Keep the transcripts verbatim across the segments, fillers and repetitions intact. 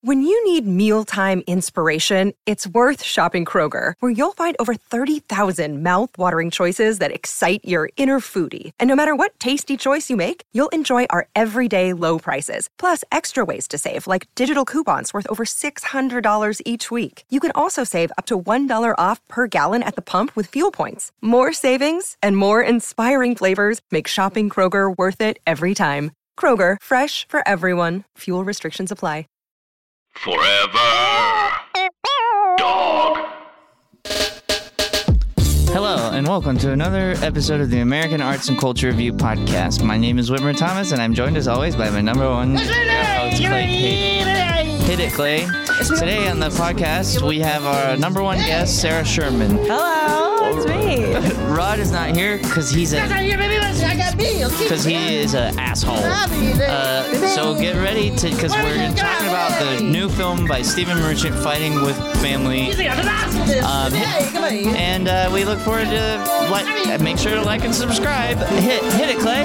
When you need mealtime inspiration, it's worth shopping Kroger, where you'll find over thirty thousand mouth-watering choices that excite your inner foodie. And no matter what tasty choice you make, you'll enjoy our everyday low prices, plus extra ways to save, like digital coupons worth over six hundred dollars each week. You can also save up to one dollar off per gallon at the pump with fuel points. More savings and more inspiring flavors make shopping Kroger worth it every time. Kroger, fresh for everyone. Fuel restrictions apply. Forever Dog. Hello, and welcome to another episode of the American Arts and Culture Review podcast. My name is Whitmer Thomas, and I'm joined as always by my number one host, Clay Hit, Hit it, Clay. Today on the podcast, we have our number one guest, Sarah Sherman. Hello, it's me. Rod is not here because he's a because he is an asshole. Uh, so get ready to because we're talking about the new film by Stephen Merchant, Fighting with Family. Um, and uh, we look forward to like. Make sure to like and subscribe. Hit, hit it, Clay.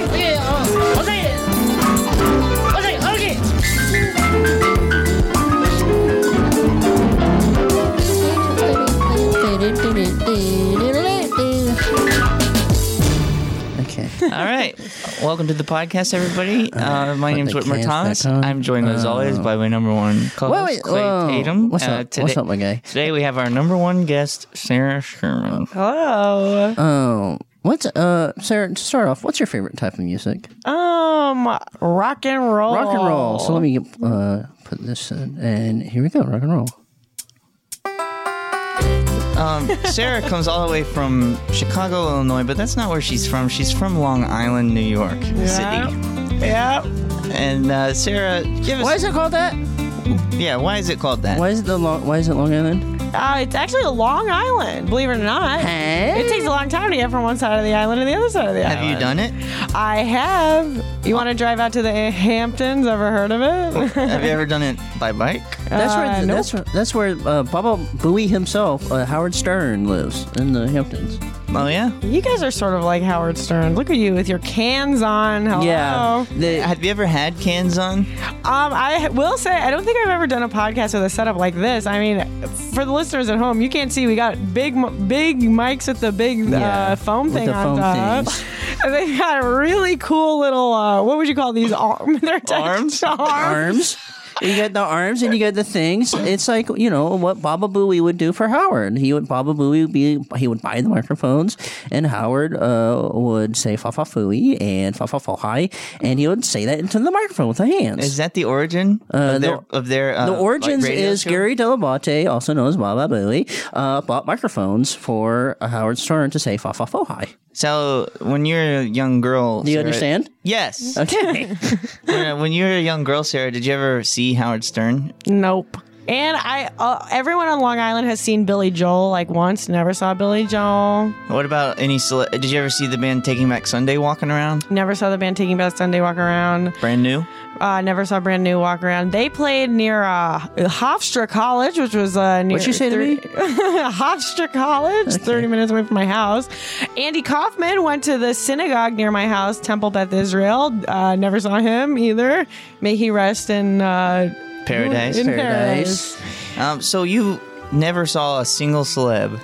Okay. All right. Welcome to the podcast, everybody. Uh, my name's Whitmer Thomas. I'm joined as always by my number one co-host, Clay whoa. Tatum. What's Uh, up? today, What's up, my guy? Today we have our number one guest, Sarah Sherman. Hello. Oh, what's uh, Sarah? To start off, what's your favorite type of music? Um, rock and roll. Rock and roll. So let me uh put this in, and here we go. Rock and roll. Um, Sarah comes all the way from Chicago, Illinois, but that's not where she's from. She's from Long Island, New York City. Yeah. And uh, Sarah, give us. Why is it called that? Yeah, why is it called that? Why is it the long? Why is it Long Island? Uh, it's actually a Long Island, believe it or not. Hey? It takes a long time to get from one side of the island to the other side of the Have island. you done it? I have. You want to drive out to the Hamptons? Ever heard of it? Have you ever done it by bike? That's Uh, where. nope. That's where. That's where uh, Baba Booey himself, uh, Howard Stern, lives in the Hamptons. Oh, yeah? You guys are sort of like Howard Stern. Look at you with your cans on. Hello. Yeah. The, Have you ever had cans on? Um, I will say I don't think I've ever done a podcast with a setup like this. I mean, for the listeners at home, you can't see we got big, m- big mics with the big Yeah, uh, foam with thing the on foam top. things. And they got really cool little. Uh, what would you call these? Arm, they're Arms? arms. arms. You get the arms and you get the things. It's like, you know, what Baba Booey would do for Howard. He would, Baba Booey would be, he would buy the microphones, and Howard uh, would say fa fa fooey and fa fa fo hi, and he would say that into the microphone with the hands. Is that the origin of their, the- of their uh, the origins like radio is show? Gary Delabate, also known as Baba Booey, uh, bought microphones for uh, Howard Stern to say fa fa fo hi. So, when you're a young girl... Do you Sarah- understand? Yes. Okay. when, when you were a young girl, Sarah, did you ever see Howard Stern? Nope. And I, uh, everyone on Long Island has seen Billy Joel like once. Never saw Billy Joel. What about any... Cele- did you ever see the band Taking Back Sunday walking around? Never saw the band Taking Back Sunday walk around. Brand new? Uh, never saw Brand New walk around. They played near uh, Hofstra College, which was uh, near. What'd you say to me? Hofstra College, Okay. thirty minutes away from my house. Andy Kaufman went to the synagogue near my house, Temple Beth Israel. Uh, never saw him either. May he rest in uh, Paradise? In Paradise. paradise. Um, so, you never saw a single celeb?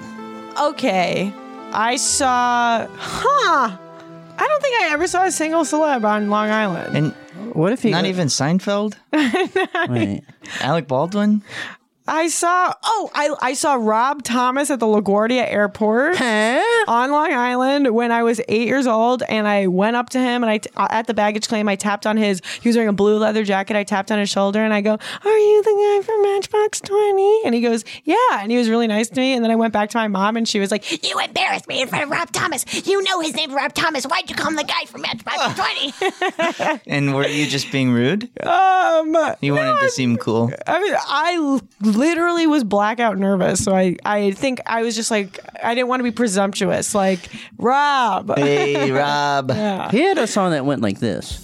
Okay, I saw. Huh. I don't think I ever saw a single celeb on Long Island. And What if he not even Seinfeld? Wait. Alec Baldwin? I saw. Oh, I I saw Rob Thomas at the LaGuardia Airport. Huh? On Long Island when I was eight years old, and I went up to him, and I t- at the baggage claim I tapped on his. He was wearing a blue leather jacket. I tapped on his shoulder, and I go, "Are you the guy from Matchbox twenty?" And he goes, "Yeah," and he was really nice to me. And then I went back to my mom, and she was like, You embarrassed me in front of Rob Thomas. You know his name's Rob Thomas. Why'd you call him the guy from Matchbox twenty? And were you just being rude? "Um, You wanted to seem cool. I mean, I l- literally was blackout nervous, so I I think I was just like I didn't want to be presumptuous, like Rob." Hey, Rob. Yeah. He had a song that went like this.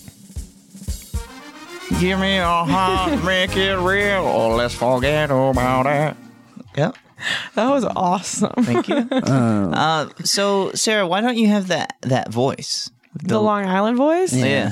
Give me a heart, make it real, or let's forget about it. Yep. That was awesome. Thank you. uh, so, Sarah, why don't you have that that voice? The Long Island voice? Yeah.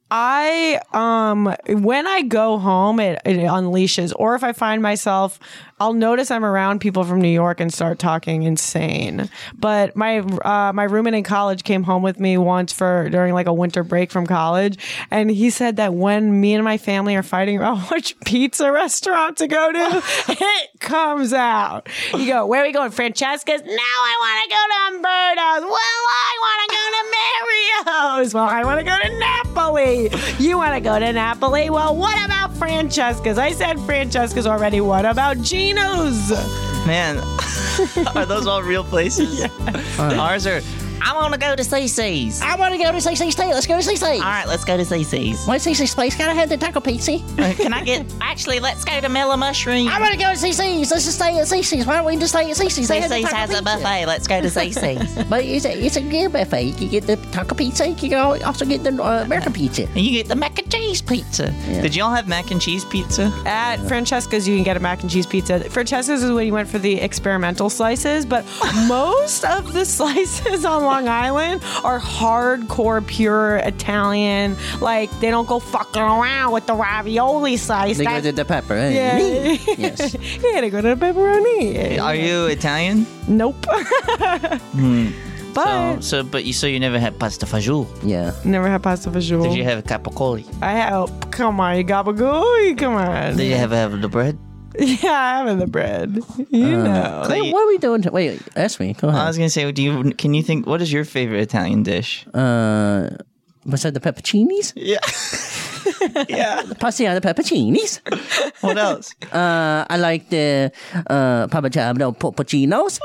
I um when I go home it, it unleashes, or if I find myself, I'll notice I'm around people from New York and start talking insane. But my uh, my roommate in college came home with me once for during like a winter break from college, and he said that when me and my family are fighting about which pizza restaurant to go to, it comes out. You go, where are we going, Francesca's? Now I want to go to Umberto's. Well, I want to go to Mario's. Well, I want to go to Napoli. You want to go to Napoli? Well, what about Francesca's? I said Francesca's already. What about Gino's? Man, are those all real places? Yeah. Ours are. I want to go to C C's. I want to go to C C's too. Let's go to C C's. All right, let's go to C C's. What's C C's place? Can I have the taco pizza? Uh, can I get... Actually, let's go to Miller Mushroom. I want to go to C C's. Let's just stay at C C's. Why don't we just stay at C C's? C C's has a buffet. Let's go to C C's. But it's a, it's a good buffet. You can get the taco pizza. You can also get the uh, American pizza. And you get the mac and cheese pizza. Yeah. Did y'all have mac and cheese pizza? At Francesca's, you can get a mac and cheese pizza. Francesca's is when you went for the experimental slices, but most of the slices on Long Island are hardcore, pure Italian. Like, they don't go fucking around with the ravioli slice. They That's, go to the pepper. Eh? yeah. Yes. Yeah, they go to the pepperoni. Are you Italian? Nope. Hmm. But So, so, but you so you never had pasta fagioli? Yeah. never had pasta fagioli. Did you have capocoli? I have. Come on, you gabagool. Come on. Did you have, have the bread? Yeah, I'm in the bread. You know. Wait, what are we doing? To, wait, ask me. Go I ahead. was gonna say, do you? Can you think? What is your favorite Italian dish? Uh, beside the pepperoncinis? Yeah. Yeah. Pasta the pepperoncinis. What else? Uh, I like the uh, Parmigiano Poppuccinos.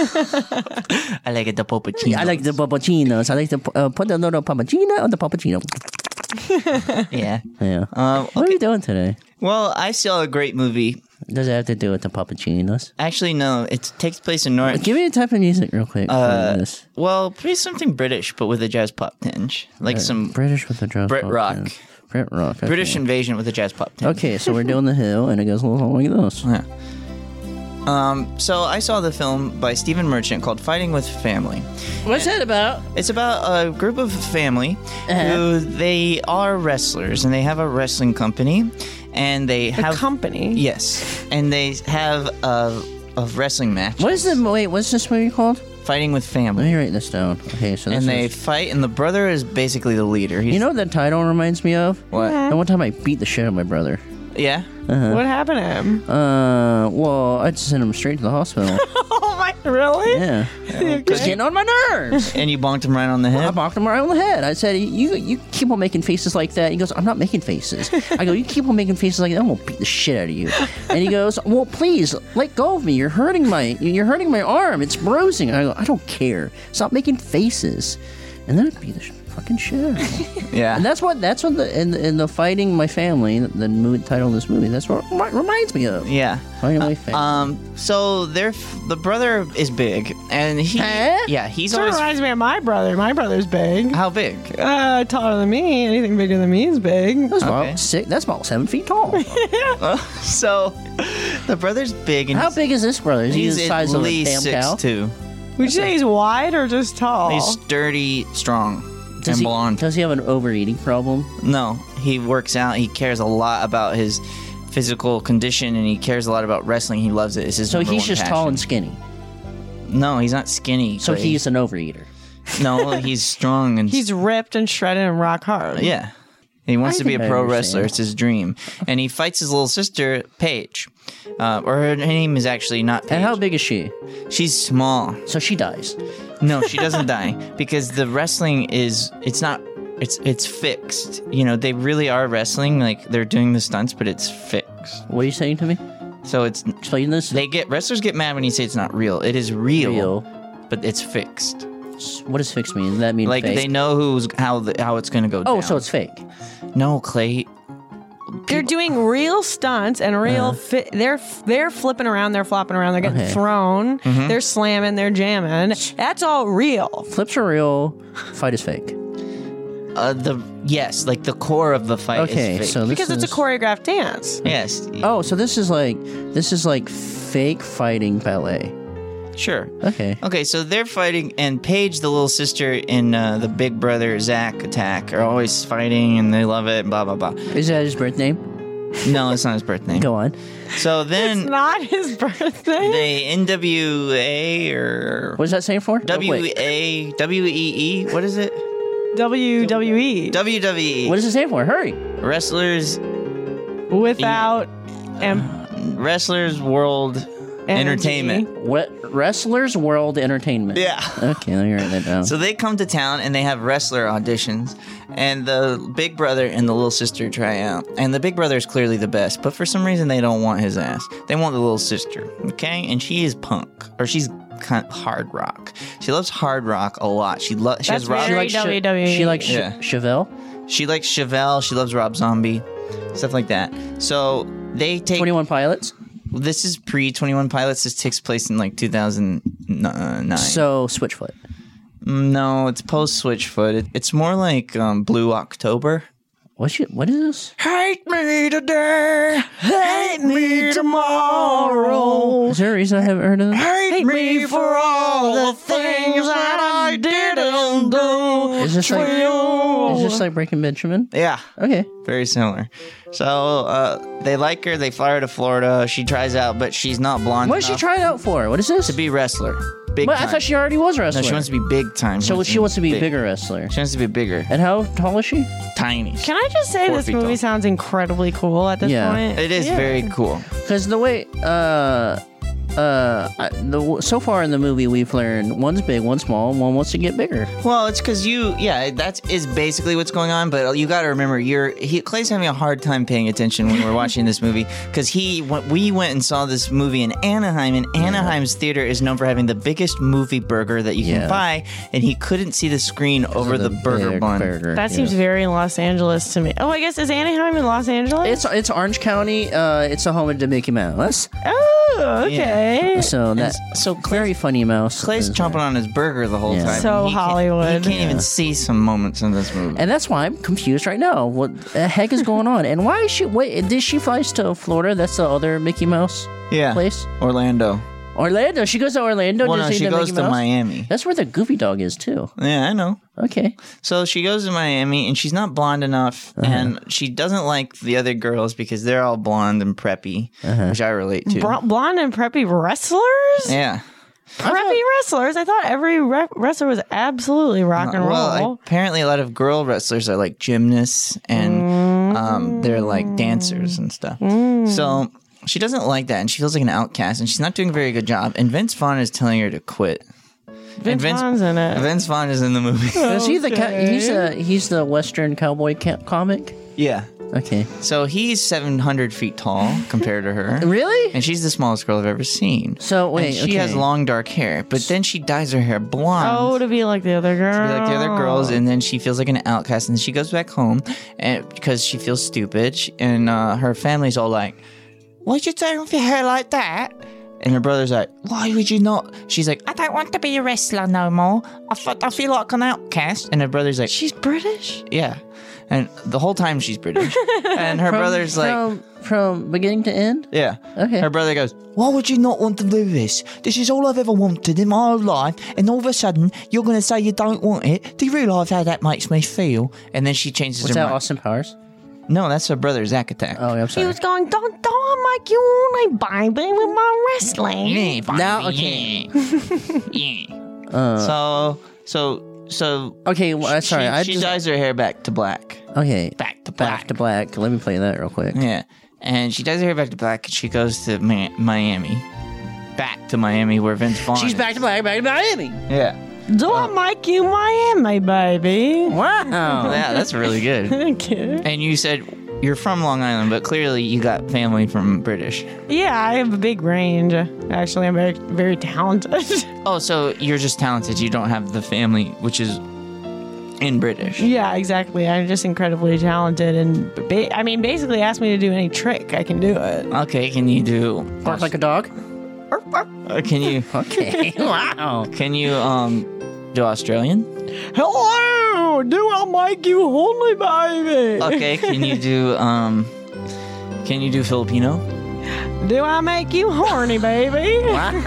I like it the poppuccino. I like the Poppuccinos. I like to uh, put a little Parmigiano on the Poppuccino. Yeah. Yeah. Um, What are we doing today? Well, I saw a great movie. Does it have to do with the Poppuccinos? Actually, no. It takes place in Norwich. Give me a type of music real quick. Uh, for this. Well, pretty something British, but with a jazz pop tinge, like some British with the jazz Brit pop rock. tinge. Brit rock. Okay. British invasion with a jazz pop tinge. Okay, so we're doing the hill, and it goes a little like this. Yeah. Um, so I saw the film by Stephen Merchant called Fighting with Family. What's that about? It's about a group of family Uh-huh. who they are wrestlers and they have a wrestling company and they The have company. yes, and they have a, a wrestling match. What is the wait? What's this movie called? Fighting with Let Family. me write this down. Okay, so this And they is, fight, and the brother is basically the leader. He's, you know what that title reminds me of? what? The one time I beat the shit out of my brother. Yeah. What happened to him? Uh, well, I just sent him straight to the hospital. Oh my, really? Yeah, just getting on my nerves. And you bonked him right on the I head. bonked him right on the head. I said, "You, you keep on making faces like that." He goes, "I'm not making faces." I go, "You keep on making faces like that, I'm gonna beat the shit out of you." And he goes, "Well, please let go of me. You're hurting my, you're hurting my arm. It's bruising." And I go, "I don't care. Stop making faces." And then I beat the sh- fucking shit out of him. Yeah. And that's what that's what the in, in the Fighting My Family, the movie title of this movie, that's what it remi- reminds me of. Yeah. Fighting My Family. Um. So they're f- the brother is big, and he. Huh? Yeah, he's Sort of always. reminds me of my brother. My brother's big. How big? Uh, taller than me. Anything bigger than me is big. that's okay. about six, that's about seven feet tall. So, the brother's big, and How he's, big is this brother? Is he he's the at size of a least damn six cow? two. Would you say he's wide or just tall? He's sturdy, strong, Does and he, blonde. does he have an overeating problem? No, he works out. He cares a lot about his physical condition, and he cares a lot about wrestling. He loves it. It's his So number he's one just passion. tall and skinny. No, he's not skinny. So Clay. he's an overeater. no, he's strong and He's ripped and shredded and rock hard. yeah. He wants I to be a think I pro understand. wrestler. It's his dream, and he fights his little sister Paige, uh, or her name is actually not Paige. And how big is she? She's small. So she dies. No, she doesn't die because the wrestling is it's not it's it's fixed. You know, they really are wrestling like they're doing the stunts, but it's fixed. What are you saying to me? So it's Explain this. they get wrestlers get mad when you say it's not real. It is real, Real. but it's fixed. What does fixed mean? Does that mean Like fake? they know who's how the, how it's going to go Oh, down. so it's fake. No, Clay. They're doing real stunts and real. Fi- they're they're flipping around. They're flopping around. They're getting Okay. thrown. They're slamming. They're jamming. That's all real. Flips are real. Fight is fake. Uh, the yes, like the core of the fight Okay, is fake. so this Because it's a is- choreographed dance. yes. Oh, so this is like this is like fake fighting ballet. Sure. Okay. Okay, so they're fighting, and Paige, the little sister, and uh, the big brother, Zach Attack, are always fighting, and they love it, blah, blah, blah. Is that his birth name? No, it's not his birthday. Go on. So then It's not his birthday. they N W A or What does that stand for? W Oh, wait. A W E E. What is it? W W E. W W E. What does it stand for? Hurry. Wrestlers Without em- Wrestlers World Entertainment. What Wrestlers World Entertainment. Yeah. Okay, let me write that down. So they come to town and they have wrestler auditions, and the big brother and the little sister try out. And the big brother is clearly the best, but for some reason they don't want his ass. They want the little sister, okay? And she is punk, or she's kind of hard rock. She loves hard rock a lot. She loves. She That's has Rob. very likes W W E. She likes Yeah. Ch- Chevelle. She likes Chevelle. She loves Rob Zombie, stuff like that. So they take. twenty-one Pilots. This is pre twenty-one Pilots. This takes place in like two thousand nine. So Switchfoot. No, it's post Switchfoot. It, it's more like um, Blue October. What's you, What is this? Hate me today, hate me tomorrow. Is there a reason I haven't heard of this? Hate me for all the things that I didn't do. Is this like Is this like Breaking Benjamin? Yeah, Okay. very similar. So uh, they like her. They fly her to Florida. She tries out, but she's not blonde What is she enough trying out for? What is this? to be wrestler. Big What? time. I thought she already was a No, wrestler. she wants to be big time. So she wants to be big. bigger wrestler. She wants to be bigger. And how tall is she? Tiny. Can I just say Four this feet movie tall. sounds incredibly cool at this Yeah. point? It is Yeah. very cool. Because the way, uh, uh, I- the so far in the movie we've learned one's big, one's small, and one wants to get bigger. Well, it's because you, yeah, that is basically what's going on. But you got to remember, you're he, Clay's having a hard time paying attention when we're watching this movie because he, when we went and saw this movie in Anaheim, and Anaheim's theater is known for having the biggest movie burger that you Yeah. can buy, and he couldn't see the screen over the, burger big bun. burger, That yeah. seems very Los Angeles to me. Oh, I guess is Anaheim in Los Angeles? It's it's Orange County. Uh, it's a home to Mickey Mouse. oh, okay. So that So Clay, very funny mouse. Clay's is- chomping on his burger the whole Yeah. time. So and he can't- Hollywood. He can't even see some moments in this movie. And that's why I'm confused right now. What the heck is going on? And why is she? Wait, did she fly to Florida? That's the other Mickey Mouse yeah, place. Orlando. Orlando. She goes to Orlando. Well, to no, see she the goes Mickey to Mouse? Miami. That's where the Goofy Dog is too. Yeah, I know. Okay. So she goes to Miami, and she's not blonde enough, Uh-huh. and she doesn't like the other girls because they're all blonde and preppy, Uh-huh. which I relate to. Br- blonde and preppy wrestlers? yeah. Preppy wrestlers? I thought every re- wrestler was absolutely rock and roll. Well, apparently a lot of girl wrestlers are like gymnasts, and um, they're like dancers and stuff. So she doesn't like that, and she feels like an outcast, and she's not doing a very good job. And Vince Vaughn is telling her to quit. Vince and Vince, Vaughn's in it. Vince Vaughn is in the movie. Is he the ca- he's the he's the Western cowboy ca- comic? yeah. Okay. So he's seven hundred feet tall compared to her. Really? And she's the smallest girl I've ever seen. So wait, And she okay. has long dark hair, but then she dyes her hair blonde. Oh, to be like the other girl. to be like the other girls, and then she feels like an outcast, and she goes back home, and because she feels stupid, she- and uh, her family's all like, "Why'd you dye off your hair like that?" And her brother's like, "Why would you not?" She's like, "I don't want to be a wrestler no more. I, f- I feel like an outcast." And her brother's like, She's British? "Yeah," and the whole time she's British, and her From- brother's like. from from beginning to end. Yeah. Okay. Her brother goes, "Why would you not want to do this? This is all I've ever wanted in my whole life, and all of a sudden you're going to say you don't want it. Do you realise how that makes me feel?" And then she changes Was her that mind. Austin Powers? No, that's her brother, Zack Attack. Oh, I'm He sorry. was going, don't, don't make you only baby with my wrestling. Yeah, Now, okay. Yeah. Uh, So, so, so. okay. Well, she, sorry. I she just dyes her hair back to black. okay. Back to black. Back to black. Let me play that real quick. Yeah. And she dyes her hair back to black, and she goes to Mi- Miami. Back to Miami, where Vince Vaughn She's is. back to black. Back to Miami. Yeah. Do I make you Miami, baby? Wow. Yeah, that's really good. Thank you. And you said you're from Long Island, but clearly you got family from British. Yeah, I have a big range. Actually, I'm very, very talented. Oh, so you're just talented. You don't have the family, which is in British. Yeah, exactly. I'm just incredibly talented, and ba- I mean, basically, ask me to do any trick, I can do it. Okay, can you do? Bark like a dog. Uh, can you? Okay. Wow. Can you um do Australian? Hello, do I make you honey, baby? Okay, can you do um? Can you do Filipino? Do I make you horny, baby?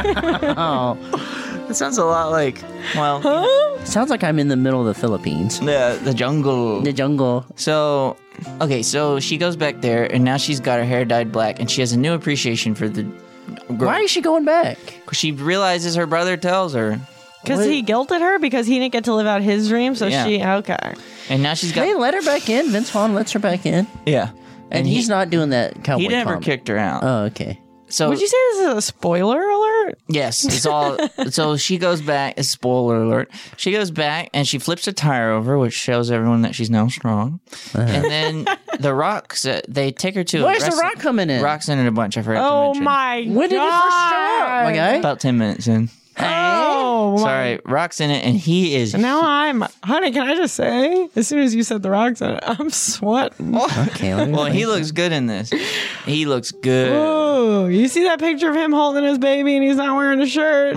Wow. That sounds a lot like, well, Huh? Sounds like I'm in the middle of the Philippines. the the jungle. The jungle. So, okay, so she goes back there, and now she's got her hair dyed black, and she has a new appreciation for the girl. Why is she going back? She realizes her brother tells her, Because he guilted her because he didn't get to live out his dream. So Yeah. she, okay. and now she's got, They let her back in. Vince Vaughn lets her back in. yeah, And, he- he's not doing that cowboy He never comment. kicked her out. Oh, okay. So Would you say this is a spoiler alert? yes, it's all. So she goes back. Spoiler alert. She goes back and she flips a tire over, which shows everyone that she's now strong. And then the Rock's. Uh, they take her to. a Where's the wrestling- Rock coming in? Rock's in it a bunch. I forgot to Oh mention. my When did he first show up, my guy? About ten minutes in. Oh, my. Sorry, Rock's in it, and he is. And now I'm, honey, can I just say, as soon as you said the rocks in it, I'm sweating. Okay. let me- Well, he looks good in this. He looks good. Oh, you see that picture of him holding his baby and he's not wearing a shirt?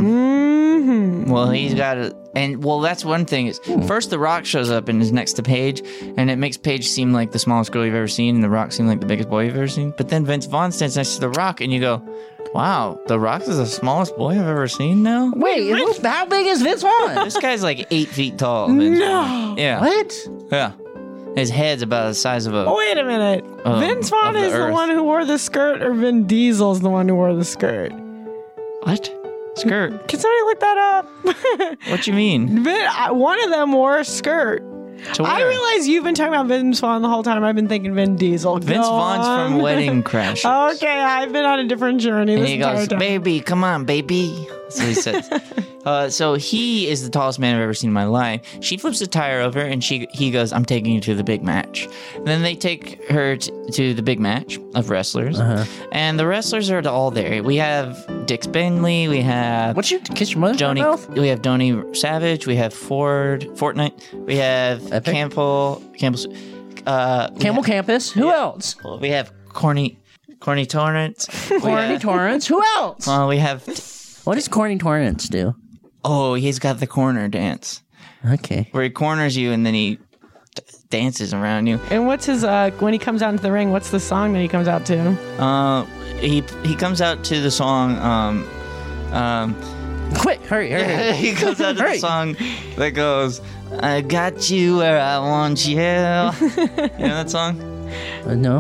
Mm-hmm. Well, he's got a, and well, that's one thing. Is first the Rock shows up and is next to Paige, and it makes Paige seem like the smallest girl you've ever seen, and the Rock seem like the biggest boy you've ever seen. But then Vince Vaughn stands next to the Rock, and you go, "Wow, the Rock is the smallest boy I've ever seen." Now, Wait, who's- how big is Vince Vaughn? this guy's like eight feet tall. Vince No. Vaughn. Yeah. What? Yeah. His head's about the size of a. Wait a minute. Um, Vince Vaughn of the is the earth. one who wore the skirt, or Vin Diesel's the one who wore the skirt? What? Skirt? Can somebody look that up? What you mean? Vin, I- one of them wore a skirt. To I where? realize you've been talking about Vince Vaughn the whole time. I've been thinking Vin Diesel. Vince Go Vaughn's on. from Wedding Crashers. Okay, I've been on a different journey And this he entire goes, time. "Baby, come on, baby." So he says. uh, so he is the tallest man I've ever seen in my life. She flips the tire over, and she he goes, "I'm taking you to the big match." And then they take her t- to the big match of wrestlers, and the wrestlers are all there. We have Dix Bentley, we have What you kiss your mother? Joni, mouth? we have Donny Savage, we have Ford Fortnite, we have Epic. Campbell Campbell. Uh, we Campbell have- Campus. Who else? We have Corny Corny Torrance. We Corny have- Torrance. Who else? Well, we have. What does Corny Torrance do? Oh, he's got the corner dance Okay. where he corners you and then he d- dances around you. And what's his, uh, when he comes out into the ring, what's the song that he comes out to? Uh, he he comes out to the song. Um, um, Quick, hurry, hurry. he comes out to the Hurry. song that goes, "I got you where I want you." You know that song? Uh, no.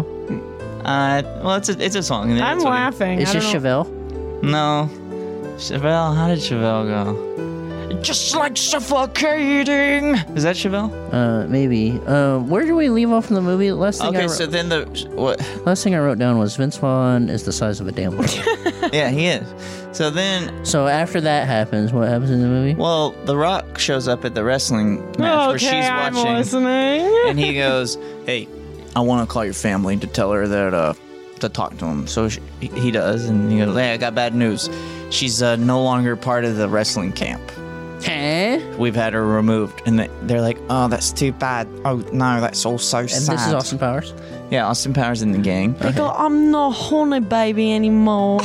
Uh, well, it's a it's a song. and I'm it's what he- laughing. It's I just don't know. Chevelle. No, Chevelle. How did Chevelle go? Just like suffocating. Is that Chevelle? Uh, maybe. Uh, where do we leave off in the movie? Last thing, I, Okay, wrote, so then the what? last thing I wrote down was Vince Vaughn is the size of a damn boy. Yeah, he is. So then So after that happens, what happens in the movie? Well, The Rock shows up at the wrestling match where Okay, she's I'm watching, listening. and he goes, "Hey, I want to call your family to tell her that uh to talk to him." So she, he does, and he goes, "Hey, I got bad news. She's uh, no longer part of the wrestling camp. Huh? We've had her removed." And they- they're like, "Oh, that's too bad. Oh no, that's all so And sad." this is Austin Powers. Yeah, Austin Powers in the gang. They go, I'm not horny baby anymore.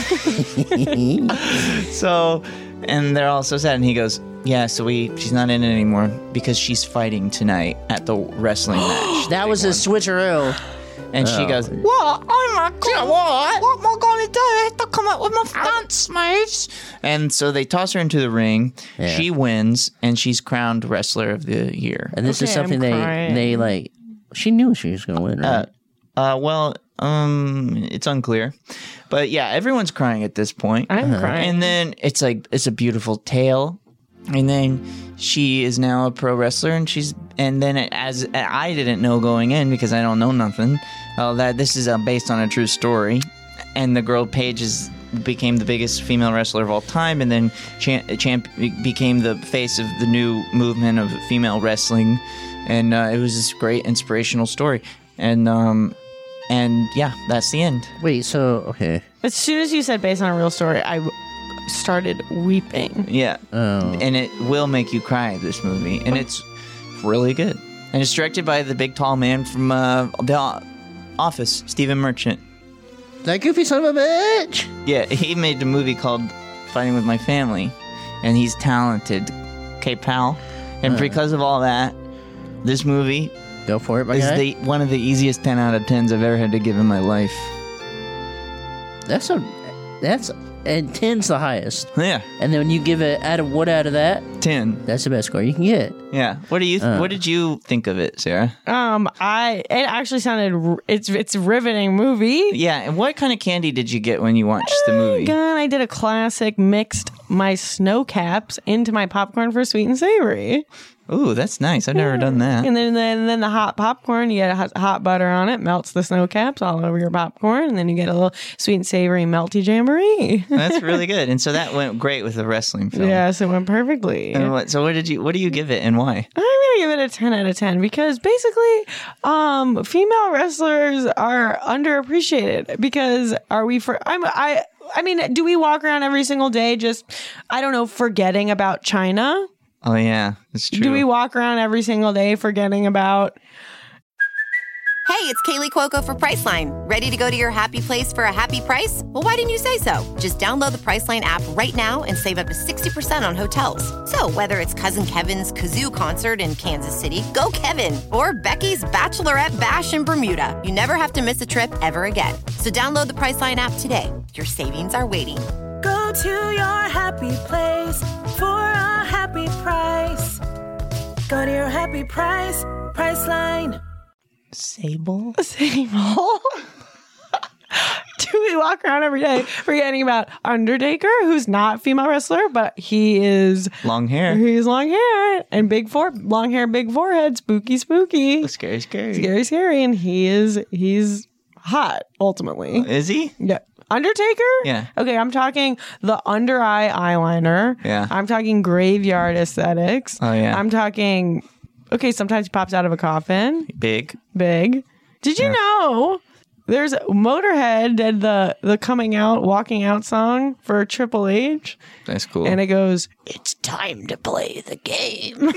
So, and they're all so sad, and he goes, "Yeah, so we she's not in it anymore because she's fighting tonight at the wrestling match." That was a switcheroo. And she goes, "What? Oh my god! What? What am I gonna do? I have to come up with my dance moves." And so they toss her into the ring. Yeah. She wins, and she's crowned wrestler of the year. And this is Okay, something I'm they crying. they like. She knew she was gonna win, right? Uh, well, um, it's unclear, but yeah, everyone's crying at this point. I'm crying. And then it's like it's a beautiful tale, and then she is now a pro wrestler, and she's and then as I didn't know going in because I don't know nothing, uh, that this is uh, based on a true story, and the girl Paige is became the biggest female wrestler of all time, and then champ, champ became the face of the new movement of female wrestling, and uh, it was this great inspirational story, and um, and yeah, that's the end. Wait, so okay. As soon as you said based on a real story, I w- started weeping. Yeah. Oh. And it will make you cry, this movie. And it's really good. And it's directed by the big tall man from uh, The Office, Stephen Merchant. That goofy son of a bitch. Yeah, he made a movie called Fighting With My Family. And he's talented. Okay, pal. And because of all that, this movie Go for it, my is guy. the one of the easiest ten out of tens I've ever had to give in my life. that's a that's and ten's the highest. Yeah. And then when you give it out of what out of that, ten. That's the best score you can get. Yeah. What do you th- Uh. What did you think of it, Sarah? Um, I it actually sounded r- it's it's a riveting movie. Yeah. And what kind of candy did you get when you watched the movie? God, I did a classic, mixed my snow caps into my popcorn for sweet and savory. Ooh, that's nice. I've never done that. And then, then, then the hot popcorn, you get hot, hot butter on it, melts the snow caps all over your popcorn, and then you get a little sweet and savory melty jamboree. That's really good. And so that went great with the wrestling film. Yes, it went perfectly. And what? So what did you? What do you give it, and why? I'm gonna give it a ten out of ten because basically, um, female wrestlers are underappreciated. Because are we for? I'm I. I mean, do we walk around every single day just, I don't know, forgetting about China? Oh yeah, it's true. Do we walk around every single day forgetting about? Hey, it's Kaylee Cuoco for Priceline. Ready to go to your happy place for a happy price? Well, why didn't you say so? Just download the Priceline app right now and save up to sixty percent on hotels. So whether it's Cousin Kevin's Kazoo Concert in Kansas City, go Kevin, or Becky's Bachelorette Bash in Bermuda, you never have to miss a trip ever again. So download the Priceline app today. Your savings are waiting. Go to your happy place for a happy price. Go to your happy price, Priceline. Sable? Sable? Do we walk around every day forgetting about Undertaker, who's not a female wrestler, but he is long hair. He's long hair and big fore, long hair, big forehead, spooky, spooky, scary, scary, scary, scary, and he is he's hot ultimately. Is he? Yeah. Undertaker? Yeah. Okay, I'm talking the under eye eyeliner. Yeah. I'm talking graveyard aesthetics. Oh, yeah. I'm talking, okay, sometimes he pops out of a coffin. Big. Big. Did you Yeah. know there's Motorhead did the, the coming out, walking out song for Triple H? That's cool. And it goes, It's time to play the game.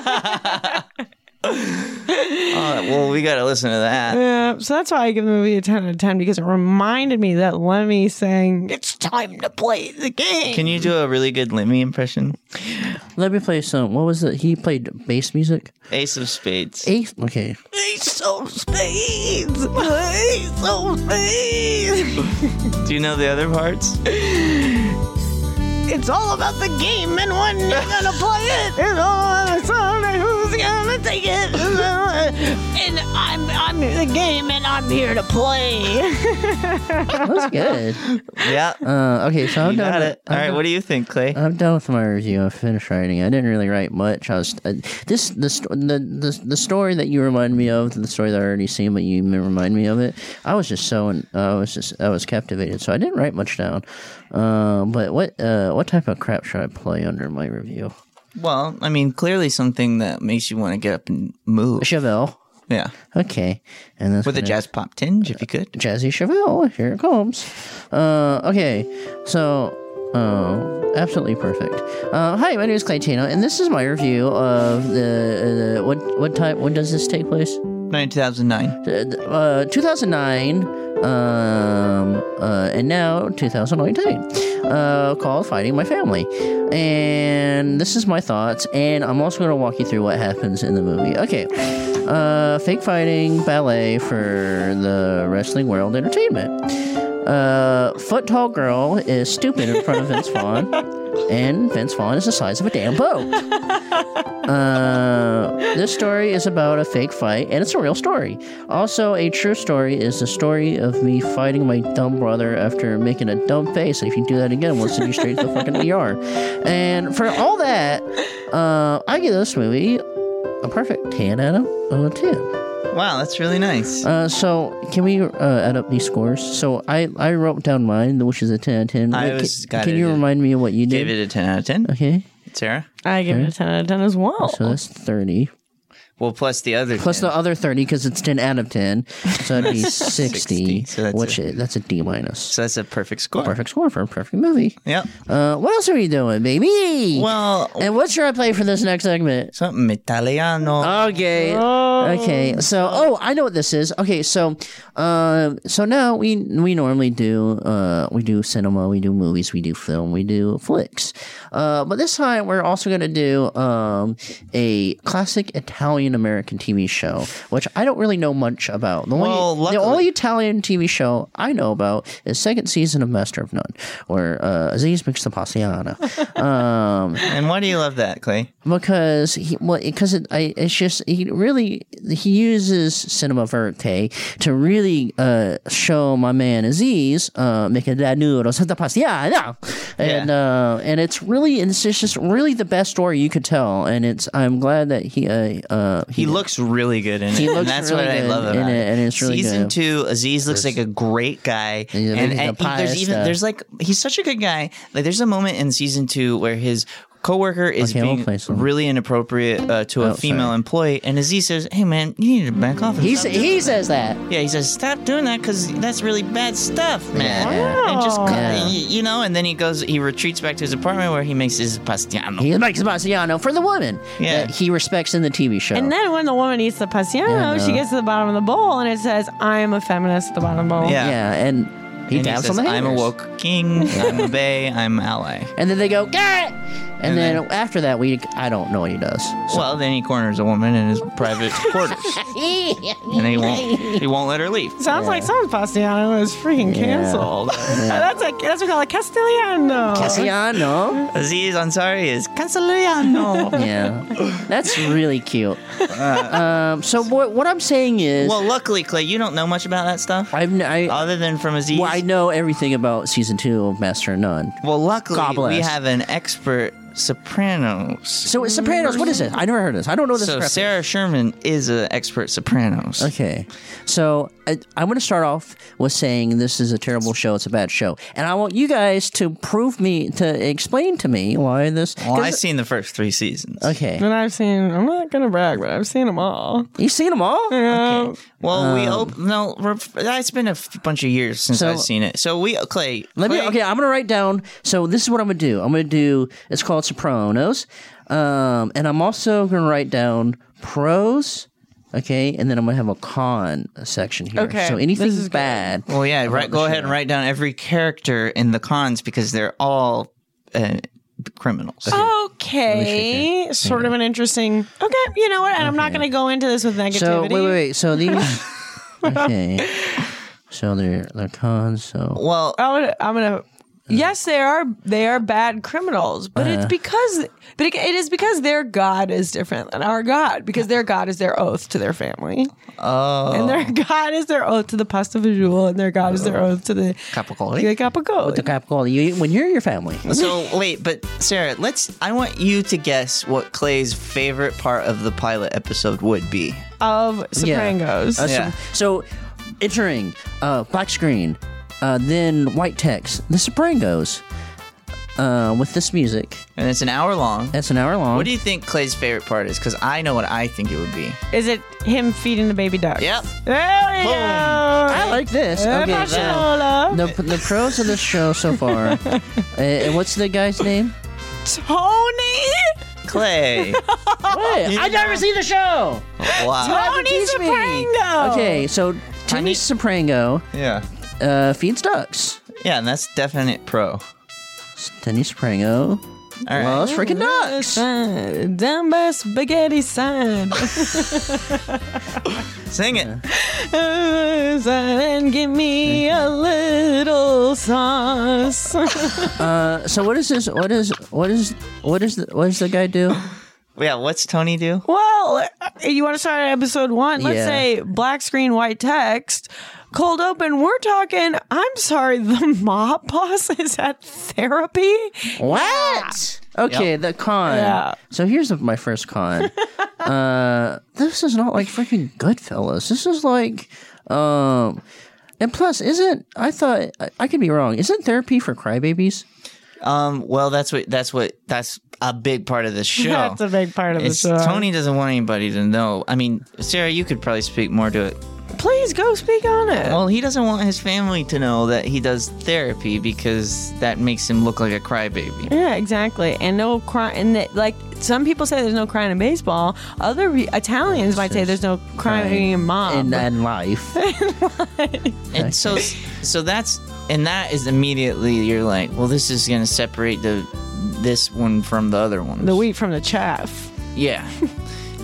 Oh, well, we got to listen to that. yeah. So that's why I give the movie a ten out of ten because it reminded me that Lemmy sang, It's time to play the game. Can you do a really good Lemmy impression? Let me play some. What was it? He played bass music. Ace of Spades. Ace. Okay. Ace of Spades. Ace of Spades. Do you know the other parts? It's all about the game and when you're gonna play it. It's all about the song and who's gonna take it. And I'm I'm the game and I'm here to play. That's good. Yeah. Uh, okay, so I'm You done. got with- it. All I'm right, done- what do you think, Clay? I'm done with my review. I finished writing. I didn't really write much. I was uh, this the, sto- the the the story that you remind me of, the story that I already seen, but you remind me of it. I was just so in, I was just I was captivated. So I didn't write much down. Um, but what uh, what type of crap should I play under my review? Well, I mean, clearly something that makes you want to get up and move. Chevelle. Yeah. Okay, and that's With a gonna- jazz pop tinge, if you could. Jazzy Chevelle. Here it comes. Uh, okay, so. Oh, absolutely perfect. Uh, hi, my name is Clay Tino, and this is my review of the, uh, the what what type. When does this take place? two thousand nine. Uh, two thousand nine, um, uh, and now two thousand nineteen. Uh, called Fighting My Family, and this is my thoughts, and I'm also going to walk you through what happens in the movie. Okay, uh, fake fighting ballet for the wrestling world entertainment. Uh, foot tall girl is stupid in front of Vince Vaughn, and Vince Vaughn is the size of a damn boat. Uh, this story is about a fake fight, and it's a real story. Also, a true story is the story of me fighting my dumb brother after making a dumb face. If you do that again, we'll send you straight to the fucking E R. And for all that, uh, I give this movie a perfect ten out of ten. Wow, that's really nice. Uh, so can we uh, add up these scores? So I, I wrote down mine, which is a ten out of ten. I Wait, was- can, got can it. you remind me of what you did? Gave it a ten out of ten. Okay, Sarah? I give it a ten out of ten as well. so that's thirty. Well, plus the other Plus ten. the other thirty because it's ten out of ten. So that'd be sixty, sixty, so that's which a- is, that's a D minus. So that's a perfect score. Perfect score for a perfect movie. Yep. Uh, what else are we doing, baby? Well, and what should I play for this next segment? something Italiano. Okay. Okay. So, oh, I know what this is. Okay. So, um, so now we we normally do uh we do cinema, we do movies, we do film, we do flicks. Uh, but this time we're also gonna do um a classic Italian Italian-American T V show, which I don't really know much about. The only, Well, the luckily- only Italian T V show I know about is second season of Master of None, where uh, Aziz makes the passiana. um, And why do you love that, Clay? because he, well, because it, I, it's just he really he uses cinema verite to really uh, show my man Aziz uh, making that noodles the passiana, and uh, and it's really and it's just really the best story you could tell, and it's I'm glad that he uh, uh, He looks really good in it. He looks and that's really what I good love about in it. it, and it's really Season good. two, Aziz looks like a great guy, He's a- and, he's a and he- pious there's even stuff. there's like he's such a good guy. Like there's a moment in season two where his coworker is Okay, we'll being play some. really inappropriate uh, to a Oh, female sorry. employee, and Aziz says, "Hey man, you need to back off." and he stop sa- doing he that." says that. Yeah, he says, "Stop doing that because that's really bad stuff, man." Yeah. And just Yeah. you know, and then he goes, he retreats back to his apartment where he makes his pastiano. He makes the passiano for the woman Yeah. that he respects in the T V show. And then when the woman eats the passiano, Yeah, I she know. gets to the bottom of the bowl and it says, I am a feminist at the bottom of the bowl. Yeah. yeah, and he And he taps says, on the "I'm a haters. woke king. I'm a bae. I'm ally." And then they go, get it! And, And then, then- after that, we I don't know what he does. So- Well, then he corners a woman in his private quarters, and he won't he won't let her leave. Sounds like someone's passiano is freaking canceled. That's a that's what we call a Castellano. Cassiano. Aziz Ansari is Canceliano. Yeah, that's really cute. um, so what, what I'm saying is, Well, luckily, Clay, you don't know much about that stuff, I've n- I, other than from Aziz. well, I know everything about season two of Master of None. Well, luckily, God bless. we have an expert Sopranos. So it's Sopranos. What is it? I never heard of this. I don't know this. So reference. Sarah Sherman is an expert Sopranos. Okay, so I, I'm going to start off with saying this is a terrible show. It's a bad show, and I want you guys to prove me to explain to me why this. Well, 'cause- I've seen the first three seasons. Okay, And I've seen, I'm not going to brag, but I've seen them all. you've seen them all. Yeah. Well, we op- no. we're- It's been a f- bunch of years since So- I've seen it. So we Clay. Let me. Clay- Okay, I'm gonna write down. So this is what I'm gonna do. I'm gonna do. It's called Sopranos, um, and I'm also gonna write down pros. Okay, and then I'm gonna have a con section here. Okay, So anything this is good. bad. Well, yeah. about Right. the Go ahead show. and write down every character in the cons because they're all uh, criminals. Okay. Sort of an interesting. Okay, you know what? And I'm not going to go into this with negativity. So wait, wait, wait. So these. Okay. So they're they're cons. So Well, I'm gonna, I'm gonna. Yes, they are. They are bad criminals, but it's because, but it is because their God is different than our God. Because their God is their oath to their family, oh, and their God is their oath to the pasta visual, and their God is their oath to the Capicoli. the Capicoli. the Capicoli. You when you're your family. So wait, but Sarah, let's. I want you to guess what Clay's favorite part of the pilot episode would be. of Sopranos. Uh, so, Yeah. so entering uh, black screen, uh, then white text. The Sopranos. Uh, with this music. And it's an hour long. That's an hour long. What do you think Clay's favorite part is? Because I know what I think it would be. Is it him feeding the baby duck? Yep. There we Boom. go. I like this. Okay, Fashola. the, the the pros of this show so far. uh, and what's the guy's name? Tony. Clay. Wait, I never seen the show. Wow. Tony Teach me. Soprano. Okay, so Tony need- Soprano Yeah. uh, feeds ducks. Yeah, and that's definite pro. Tony Soprano All right. loves freaking ducks. Side, down by spaghetti side. Sing it. And give me a little sauce. Uh, so what is this? What is what is what is the, what does the guy do? Yeah, what's Tony do? Well, you want to start at episode one? Let's Yeah. say black screen, white text. Cold open, we're talking, I'm sorry, the mob boss is at therapy? What? Okay, the con. Yeah. So here's the, my first con. uh, this is not like freaking Goodfellas. This is like, um, and plus, isn't I thought I, I could be wrong? Isn't therapy for crybabies? Um, well, that's what that's what that's a big part of the show. That's a big part of the It's- show. Tony doesn't want anybody to know. I mean, Sarah, you could probably speak more to it. Please go speak on it. Well, he doesn't want his family to know that he does therapy because that makes him look like a crybaby. Yeah, exactly. And no crime. And that, like some people say, there's no crime in baseball. Other re- Italians might say there's no crime in mob. in, in life. And so, so that's and that is immediately you're like, well, this is gonna separate the this one from the other one. the wheat from the chaff. Yeah.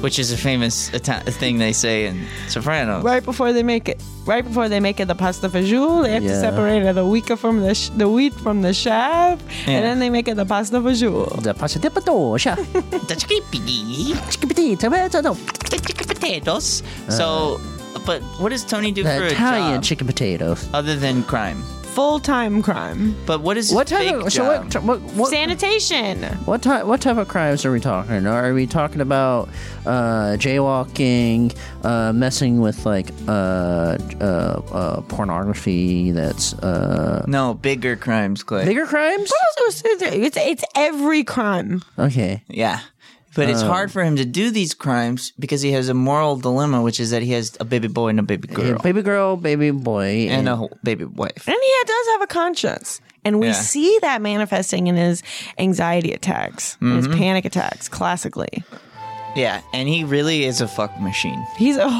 which is a famous Ita- thing they say in Sopranos. Right before they make it, right before they make it the pasta fagioli, they have Yeah. to separate the wheat from the sh- the wheat from the chaff, Yeah. and then they make it the pasta fagioli. The pasta di patosha. The chickpea. Chickpea, tomato. Potatoes. So, but what does Tony do for The a Italian job chicken potatoes. other than crime? Full-time crime. But what is his What type fake of so job? what, what what Sanitation. what type what type of crimes are we talking? Are we talking about uh, jaywalking, uh, messing with like uh, uh, uh, pornography? That's uh, No, bigger crimes, Clay. bigger crimes. It's, it's every crime. Okay. Yeah. But it's hard for him to do these crimes because he has a moral dilemma, which is that he has a baby boy and a baby girl. Yeah, baby girl, baby boy, and a whole baby wife. And he does have a conscience. And we Yeah. see that manifesting in his anxiety attacks, in Mm-hmm. his panic attacks, classically. Yeah, and he really is a fuck machine. He's a.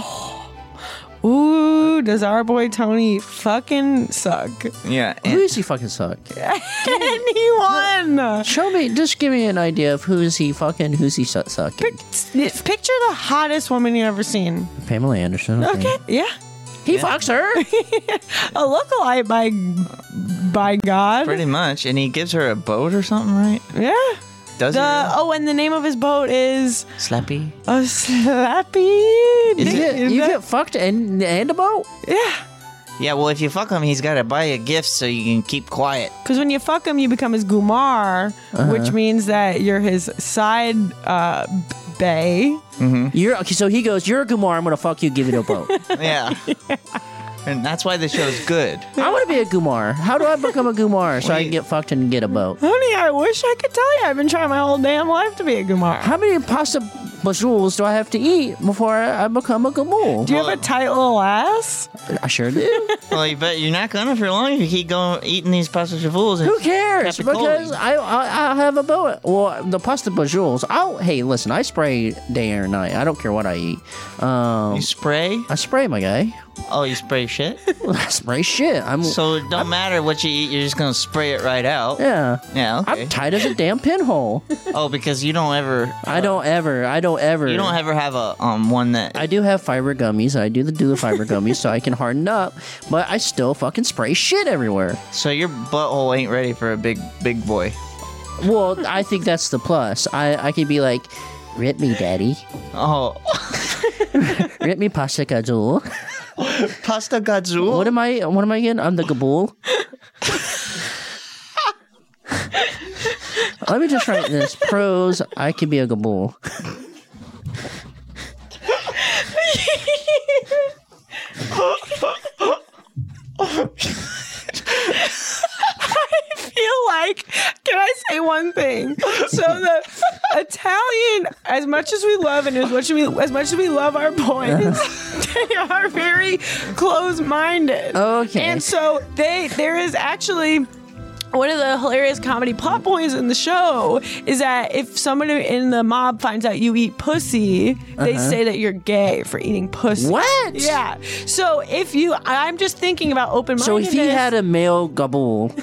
Ooh, does our boy Tony fucking suck? Yeah. who And does he fucking suck? Anyone? Show me, just give me an idea of who is he fucking, who's he su- sucking? Picture the hottest woman you've ever seen. Pamela Anderson. Okay, yeah. He fucks her. A lookalike by by God. pretty much. And he gives her a boat or something, right? Yeah. Does The, he? really? oh, and the name of his boat is Slappy? a Slappy. You Is get, Is you that- get fucked and, and a boat? Yeah. Yeah, well, if you fuck him, he's got to buy you gifts so you can keep quiet. Because when you fuck him, you become his Gumar, which means that you're his side uh, bae. You're okay. So he goes, "You're a Gumar. I'm gonna fuck you. Give you a boat. Yeah. And that's why the show's good. I want to be a Gumar. How do I become a Gumar so I Wait. can get fucked and get a boat? Honey, I wish I could tell you. I've been trying my whole damn life to be a Gumar. How many pasta bajules do I have to eat before I become a Gamul? Do you have a tight little ass? I sure do. Well, you bet you're not gonna for long if you keep going eating these pasta fools. Who cares? Capicoli. Because I, I I have a boat. Well, the pasta bajules. I'll hey, listen. I spray day or night. I don't care what I eat. Um, You spray? I spray, my guy. Oh, you spray shit? I spray shit. I'm So it don't matter what you eat, you're just gonna spray it right out. yeah. Yeah, okay. I'm tight as a damn pinhole. Oh, because you don't ever. I don't ever. I don't ever. You don't ever have a um one that. I do have fiber gummies. I do the do the fiber gummies so I can harden up, but I still fucking spray shit everywhere. So your butthole ain't ready for a big big boy. Well, I think that's the plus. I I could be like, rip me, daddy. Oh, Rip me, pasta gazoo. pasta gazoo. What am I? What am I again? I'm the gabool. Let me just write this. Pros, I could be a gabool. I feel like, can I say one thing? So the Italian, as much as we love and as much as we as much as we love our boys, they are very close-minded. Okay. And so they there is actually one of the hilarious comedy plot points in the show is that if somebody in the mob finds out you eat pussy, they say that you're gay for eating pussy. What? Yeah. So if you, I'm just thinking about open-mindedness. So if he had a male gabool,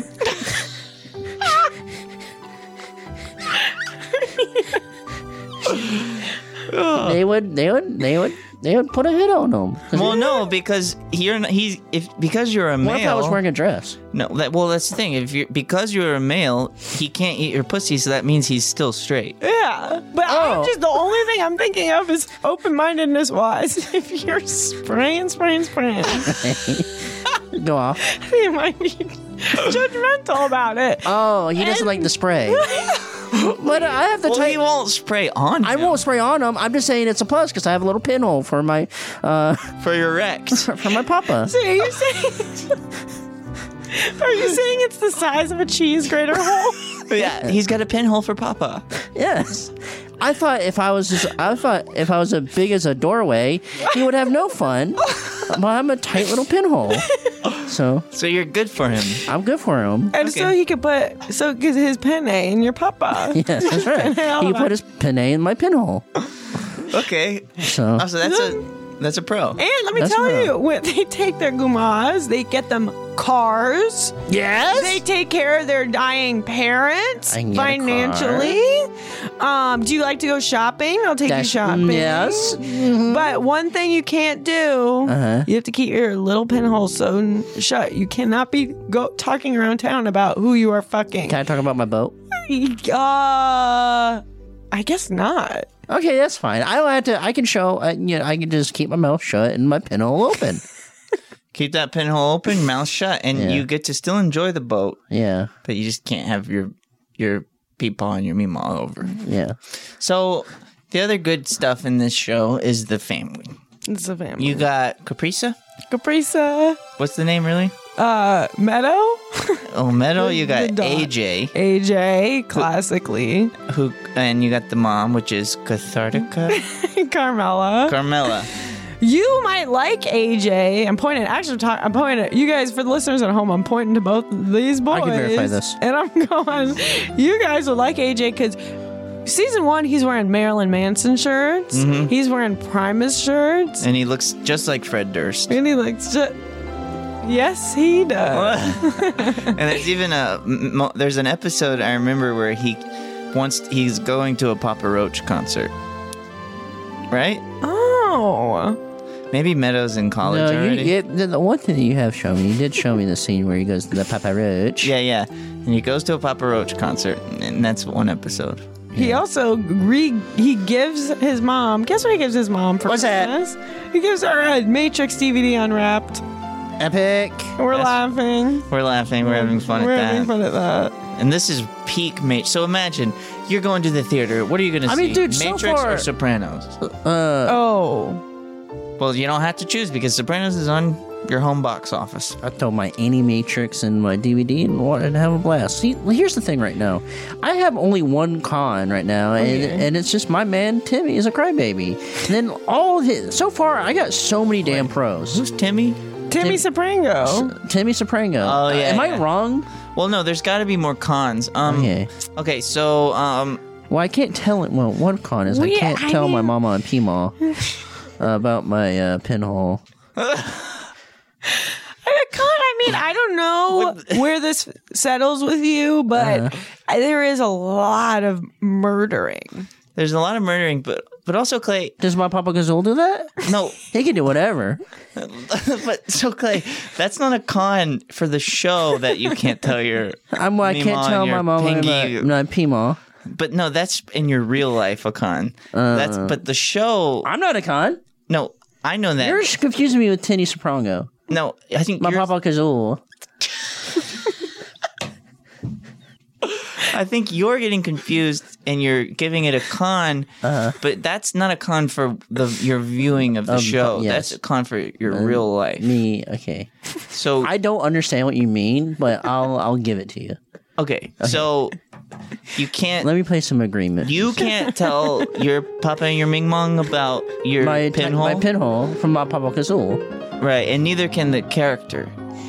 they would, they would, they would, they would put a hit on him. 'Cause Well, no, because you're not, he's if because you're a male. what if I was wearing a dress? No, that, well, that's the thing. If you because you're a male, he can't eat your pussy, so that means he's still straight. Yeah, but Oh. I'm just the only thing I'm thinking of is open-mindedness wise. If you're spraying, spraying, spraying, Go off. you might be judgmental about it. Oh, he doesn't like the spray. But I have the Well, type. he won't spray on. I him won't spray on him. I'm just saying it's a plus because I have a little pinhole for my uh for your Rex. for my papa. So are you saying? Are you saying it's the size of a cheese grater hole? Yeah, he's got a pinhole for Papa. Yes. I thought if I was just, I thought if I was as big as a doorway, he would have no fun. But I'm a tight little pinhole. So So you're good for him. I'm good for him. And so Okay. he could put so get his penne in your papa. Yes, that's right. He put his penne in my pinhole. Okay. So Oh, so that's a that's a pro. And let me That's tell real. you, when they take their gumas, they get them cars. yes. They take care of their dying parents I can get a financially. Um, do you like to go shopping? I'll take That's- you shopping. yes. But one thing you can't do, Uh-huh. you have to keep your little pinhole sewn shut. You cannot be go talking around town about who you are fucking. Can I talk about my boat? Uh, I guess not. Okay, that's fine. I don't have to. I can show. Uh, you know, I can just keep my mouth shut and my pinhole open. Keep that pinhole open, mouth shut, and Yeah. you get to still enjoy the boat, Yeah, but you just can't have your your peepaw and your meemaw all over. yeah. So the other good stuff in this show is the family. It's a family. You got Caprisa. Caprisa, What's the name really? uh, Meadow, Oh, Meadow. You The got dog. A J, A J, classically, who, and you got the mom, which is Cathartica. Carmela. Carmela. You might like A J. I'm pointing. Actually, I'm, talk, I'm pointing at you guys. For the listeners at home, I'm pointing to both of these boys. I can verify this. And I'm going. You guys would like A J because season one, he's wearing Marilyn Manson shirts. Mm-hmm. He's wearing Primus shirts, And he looks just like Fred Durst. and he looks just. Yes, he does. And there's even a m- mo- there's an episode I remember where he wants he's going to a Papa Roach concert, right? Oh, Maybe Meadows in college No, you, already. yeah, the, the one thing that you have shown me, you did show me the scene where he goes to the Papa Roach. Yeah, yeah. And he goes to a Papa Roach concert, and that's one episode. he also re he gives his mom. Guess what he gives his mom for What's that? Christmas? He gives her a Matrix D V D unwrapped. Epic. We're Yes. laughing. We're laughing. We're having fun We're at having that. fun at that. And this is peak Matrix. So imagine you're going to the theater. What are you going to I see? mean, dude, so Matrix far- or Sopranos? Uh, Oh. Well, you don't have to choose because Sopranos is on your home box office. I throw my Animatrix in my D V D and wanted to have a blast. See, well, here's the thing right now. I have only one con right now, and, Okay. and it's just my man Timmy is a crybaby. And then all his so far, I got so many damn pros. Who's Timmy? Timmy Soprango. Timmy Soprango. Oh, yeah, Am I yeah. wrong? Well, no, there's got to be more cons. Um, Okay. Okay, so um, Well, I can't tell it. Well, one con is We- I can't I tell my mean- mama and Peemaw uh, about my uh, pinhole. Con, I mean, I don't know where this settles with you, but I- there is a lot of murdering. there's a lot of murdering, but but also Clay. Does my Papa Gazoo do that? No, He can do whatever. but so Clay, that's not a con for the show that you can't tell your. I'm. I Meemaw can't and tell your my mama and Pingy- my, my Peemaw. But no, that's in your real life a con. that's but the show. I'm not a con. No, I know that. You're just confusing me with Tinny Soprango. no, I think My you're, Papa Gazoo. I think you're getting confused and you're giving it a con, but that's not a con for the your viewing of the Um, show. yes. That's a con for your real life. Me. Okay. So I don't understand what you mean, but I'll I'll give it to you. okay, so you can't. Let me play some agreement. You can't tell your Papa and your Ming Mong about your my pinhole, my pinhole from my Papa Gazoo. right? And neither can the character.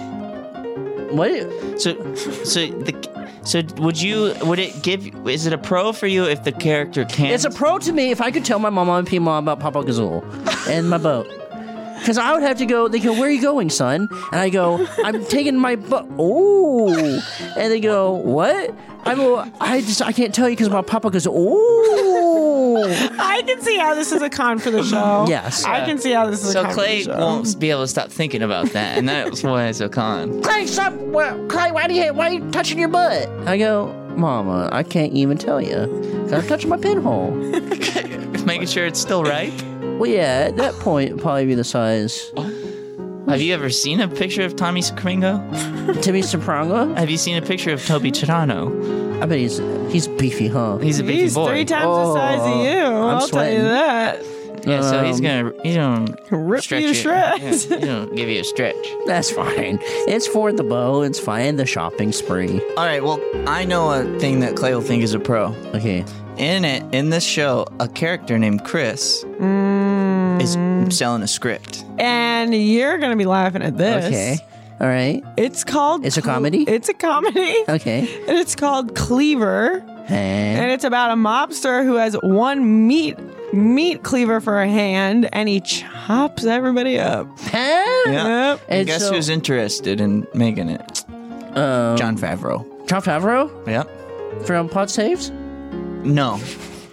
What? So, so the, so would you? Would it give? Is it a pro for you if the character can't? It's a pro to me if I could tell my mama and Peemaw about Papa Gazoo and my boat. Because I would have to go, they go, where are you going, son? And I go, I'm taking my boat. Oh. And they go, what? I go, I just, I can't tell you because my papa goes, oh. I can see how this is a con for the show. Yes. I can see how this is a So con Clay for the show. won't be able to stop thinking about that, and that's why it's a con. Clay, stop. Well, Clay, why, do you, why are you touching your butt? I go, Mama, I can't even tell you. Because I'm touching my pinhole. Making sure it's still right. Well, yeah, at that point, it'd probably be the size. Have you ever seen a picture of Tommy Soprango? Timmy Soprango? Have you seen a picture of Toby Chirano? I bet he's he's beefy, huh? He's a beefy He's boy. three times Oh, the size of you. I'm I'll sweating. tell you that. Yeah, so he's Um, gonna he's gonna Rip stretch you to shreds. Yeah, he's gonna give you a stretch. That's fine. It's for the bow. It's fine. The shopping spree. All right. Well, I know a thing that Clay will think is a pro. Okay. In it, in this show, a character named Chris is selling a script. And you're going to be laughing at this. Okay. All right. It's called... It's a comedy? It's a comedy. Okay. And it's called Cleaver. And And it's about a mobster who has one meat meat cleaver for a hand, and he chops everybody up. Huh? Yeah. Yep. And Guess so- who's interested in making it? Um, John Favreau. John Favreau Yep. from Pod Saves? No.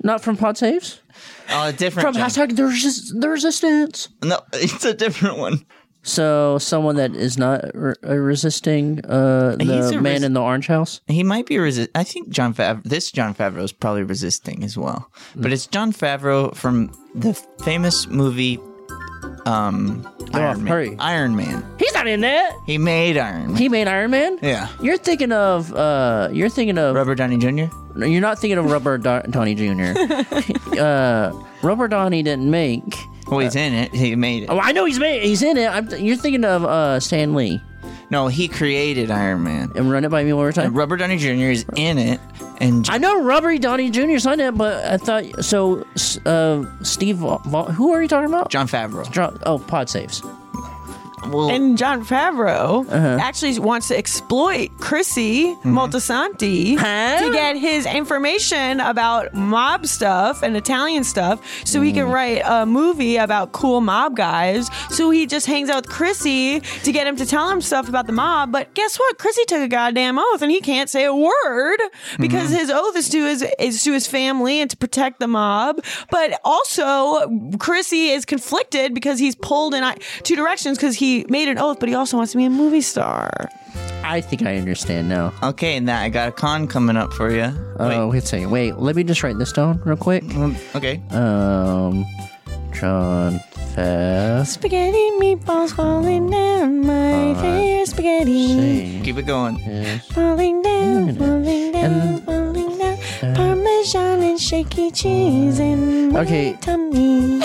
Not from Pod Saves? Oh, a different From John. hashtag the, resist- the Resistance. No, it's a different one. So someone that is not re- uh, resisting uh, He's the a man res- in the orange house? He might be resist. I think John Favreau. This John Favreau is probably resisting as well. But it's John Favreau from the famous movie um, Iron Man. hurry. Iron Man. He's not in that. He made Iron Man. He made Iron Man? Yeah. You're thinking of, uh, you're thinking of, Robert Downey Junior no, you're not thinking of Robert Do- Downey Junior uh, Robert Downey didn't make, Well, he's in it. He made it. oh, I know he's made, he's in it. I'm, you're thinking of uh, Stan Lee. No, he created Iron Man. And Run It By Me One More Time. And Robert Downey Junior is in it. And I know Robert Downey Junior's on it, but I thought, so, uh, Steve, Vol- who are you talking about? John Favreau. John, oh, Pod Saves. Well, And John Favreau Uh-huh. actually wants to exploit Chrissy Mm-hmm. Moltisanti Huh? to get his information about mob stuff and Italian stuff so he Mm. can write a movie about cool mob guys. So he just hangs out with Chrissy to get him to tell him stuff about the mob. But guess what? Chrissy took a goddamn oath and he can't say a word because Mm-hmm. his oath is to his, is to his family and to protect the mob. But also, Chrissy is conflicted because he's pulled in two directions because he made an oath, but he also wants to be a movie star. I think I understand now. okay, and that I got a con coming up for you. Oh, wait a second. Wait, let me just write this down real quick. Okay. Um, John Fav. Spaghetti meatballs falling down my face. Spaghetti Keep it going. falling down, falling down, falling down. Parmesan and shaky cheese in my Okay. tummy.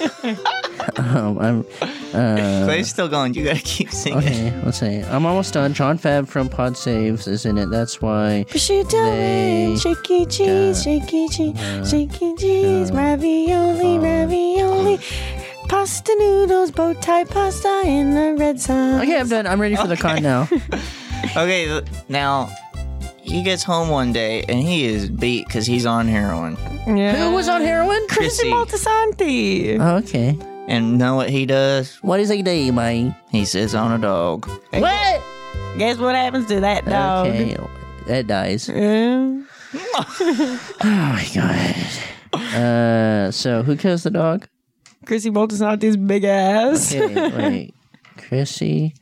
Um, I'm uh, Clay's still going. You gotta keep singing. okay. Let's see. I'm almost done. John Fab from Pod Saves is in it. That's why. Prosciutto They and shaky cheese, shaky cheese, shaky cheese, ravioli, ravioli. Pasta noodles, bow tie pasta in the red sauce. Okay, I'm done. I'm ready for the con now. Okay, l- now he gets home one day and he is beat because he's on heroin. Yeah. Who was on heroin? Chrissy Chrissy. Moltisanti. Oh, okay. And know what he does? What is he do, man? He sits on a dog. What? Guess what happens to that dog? Okay, that dies. Yeah. Oh my god. Uh, so who kills the dog? Chrissy Moltisanti's big ass. Okay, wait. Chrissy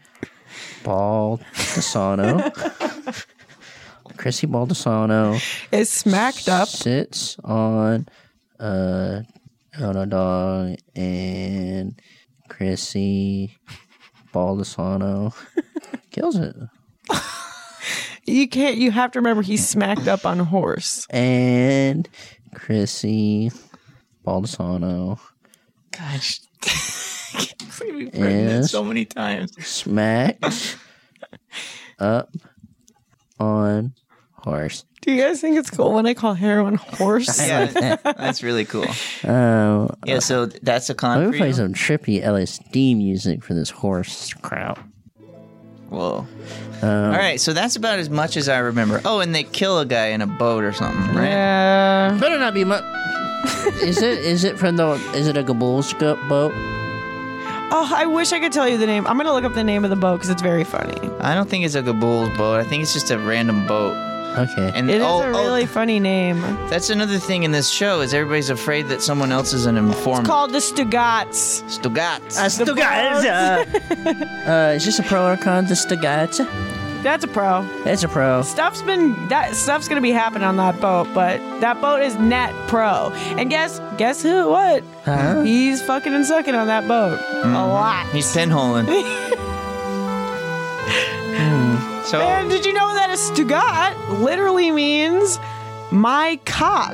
Baldessano. Chrissy Baldessano Is smacked up. sits on uh on a dog, and Chrissy Baldessano kills it. You can't. You have to remember he's smacked up on a horse. And Chrissy Baldessano Gosh. We've written that Yes. so many times. smacked up on horse. Do you guys think it's cool when I call heroin horse? Yeah, that's really cool. Uh, Yeah, so that's a I'm con gonna for play you. some trippy L S D music for this horse crowd. Whoa. Um, All right, so that's about as much as I remember. Oh, and they kill a guy in a boat or something, right? Yeah. Better not be much. Is it? Is it from the? Is it a Gabulska boat? Oh, I wish I could tell you the name. I'm gonna look up the name of the boat because it's very funny. I don't think it's a Gabul's boat. I think it's just a random boat. Okay. And It is oh, a oh, really funny name. that's another thing in this show is everybody's afraid that someone else is an informant. It's called the Stugats. Stugatz. Uh, is this a pro or con? The Stagats? That's a pro. It's a pro. Stuff's been that stuff's gonna be happening on that boat, but that boat is net pro. And guess guess who? What? Huh? He's fucking and sucking on that boat a lot. He's pinholing. So And did you know that a Stugat literally means my cock?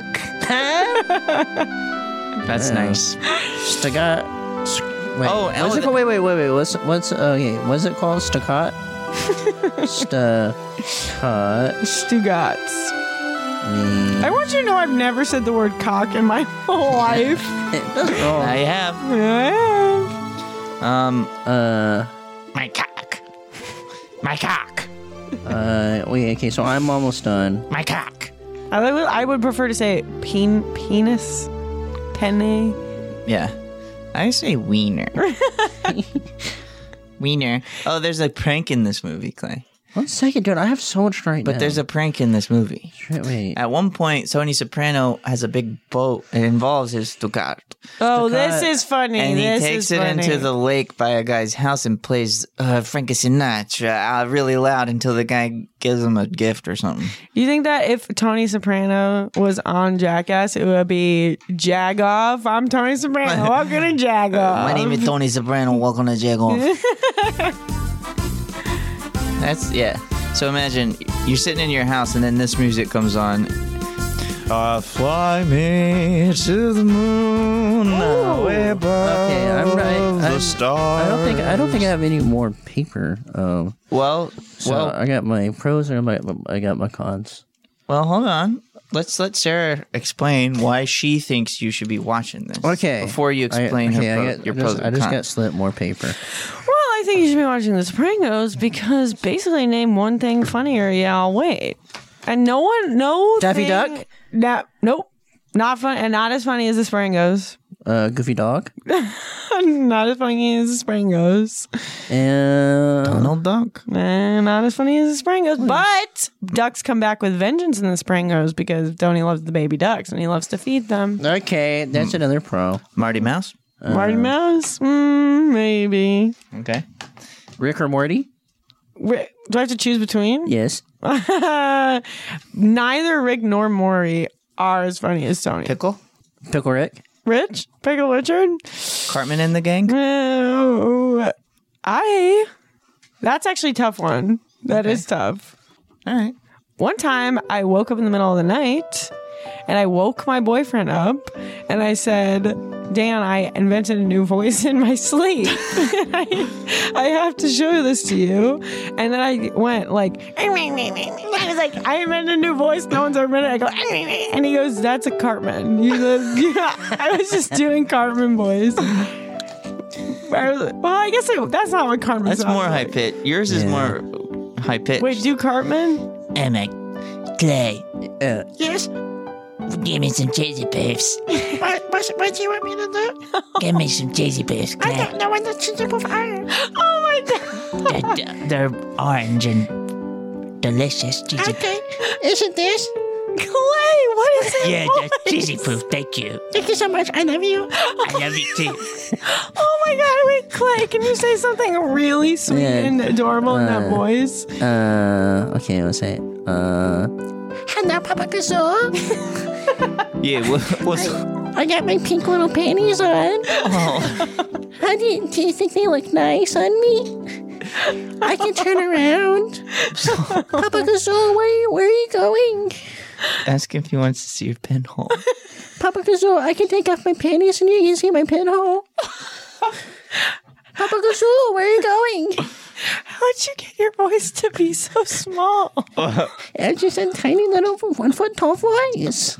that's nice. Stagat. Wait, Oh, what's oh, it the- called? Wait, wait, wait, wait. What's what's okay? What's it called? Staccat. Stacat. Stugats. I want you to know I've never said the word cock in my whole life. I have. Yeah. Um, Uh, my cock. My cock. uh, wait. Okay, so I'm almost done. My cock. I would, I would prefer to say pen, penis, penne. Yeah. I say wiener. Wiener. Oh, there's a prank in this movie, Clay. One second, dude. I have so much right But now. there's a prank in this movie. Wait. At one point, Tony Soprano has a big boat. It involves his Stuttgart. Oh, this is funny. And he this takes is it funny. into the lake by a guy's house and plays uh, Frank Sinatra uh, really loud until the guy gives him a gift or something. You think that if Tony Soprano was on Jackass, it would be Jag Off? I'm Tony Soprano. Welcome to Jag Off. My name is Tony Soprano. Welcome to Jagoff. That's, yeah. So imagine you're sitting in your house and then this music comes on. Uh, fly me to the moon, way above Okay, I'm right. the I'm- stars. I don't think I don't think I have any more paper. Um, Well, so well, I got my pros and my I got my cons. well. Hold on. Let's let Sarah explain why she thinks you should be watching this. Okay. Before you explain I, okay, her pro, I got, your I pros just, and I just cons. got slit more paper. Well, I think you should be watching The Sopranos because basically name one thing funnier. Yeah, I'll wait. And no one, no Daffy thing, Duck? No, nope. Not fun, and not as funny as The Sopranos. Uh, Goofy Dog Not as funny as The Sopranos. and Donald Duck. And not as funny as The Sopranos. But ducks come back with vengeance in The Sopranos because Tony loves the baby ducks and he loves to feed them. Okay, that's another pro. Marty Mouse. Marty Mouse? Mm, maybe. Okay. Rick or Morty? Ri- Do I have to choose between? Yes. Neither Rick nor Maury are as funny as Tony. Pickle. Pickle Rick. Rich? Pickle Richard? Cartman and the gang. Oh, I. That's actually a tough one. That is tough. All right. One time I woke up in the middle of the night and I woke my boyfriend up and I said, Dan, I invented a new voice in my sleep. I, I have to show this to you. And then I went like, I was like, I invented a new voice. No one's ever invented it. I go, and he goes, that's a Cartman. You goes, yeah. I was just doing Cartman voice. I was like, well, I guess I, that's not what Cartman That's sounds more high like. pitch. Yours is Yeah. more high pitch. Wait, do Cartman? Emma, Clay, Uh, Yes? give me some cheesy puffs. What, what, what do you want me to do? Give me some cheesy puffs, I Clay. don't know what the cheesy puffs are. Oh my God. They're, they're orange and delicious cheesy. Okay. Isn't this? Clay, what is it? Yeah, they're cheesy puff. Thank you. Thank you so much. I love you. I love you too. Oh my God, wait, Clay, can you say something really sweet Yeah. and adorable in that Uh, voice? uh, okay, let's say it. Uh, Hello, Papa Kazoo. Yeah. What, what's? I got my pink little panties on. Oh. How do you, do you think they look nice on me? I can turn around. Papa Kazoo, where, you- where are you going? Ask him if he wants to see your pinhole. Papa Kazoo, I can take off my panties and you can see my pinhole. Papa Kazoo, where are you going? How'd you get your voice to be so small? It's just a tiny little one foot tall voice.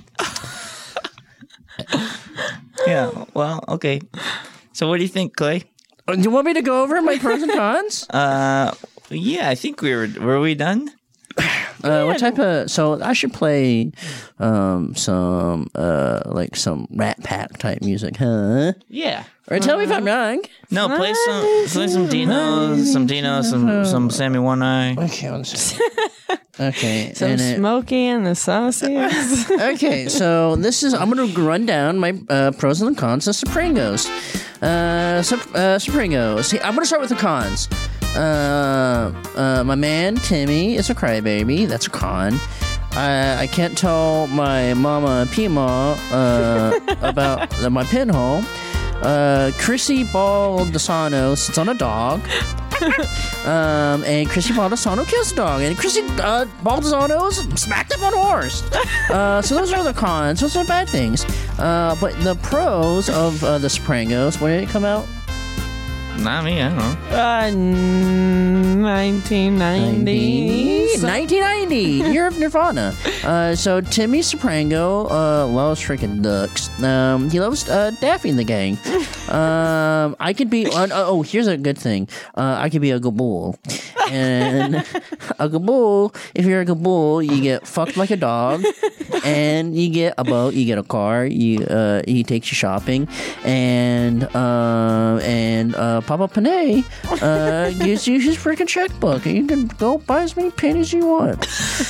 Yeah. Well. Okay. So, what do you think, Clay? do you want me to go over my pros and cons? Uh. Yeah. I think we were. Were we done? Uh, what type of? So I should play, um, some uh, like some Rat Pack type music, huh? Yeah. Or tell me if I'm wrong. No. Play some. Play some Dino. Some Dino. Some. Some Sammy One Eye. Okay, one second. Okay, Some and it- Smokey and the Saucies. okay, so this is I'm gonna run down my uh, pros and the cons of Sopranos. Uh, Sop- uh, Sopranos. I'm gonna start with the cons. Uh, uh, my man Timmy is a crybaby. That's a con. I I can't tell my mama Pima uh, about the, my pinhole. Uh, Chrissy Baldessano sits on a dog. um, and Chrissy Baldessano kills the dog, and Chrissy uh, Baldessano's smacked up on a horse. Uh, so those are the cons. Those are bad things. Uh, but the pros of uh, the Sopranos. When did it come out? Not me. I don't know. uh, nineteen ninety. nineteen ninety. Year of Nirvana. Uh, so Timmy Soprano uh, loves freaking ducks. Um, he loves uh, Daffy and the gang. Um, I could be. Uh, oh, here's a good thing. Uh, I could be a gabool. And a gabool. If you're a gabool, you get fucked like a dog, and you get a boat. You get a car. You uh, he takes you shopping, and uh, and uh, Papa Panay uh, gives you his freaking a checkbook. You can go buy as many pennies you want.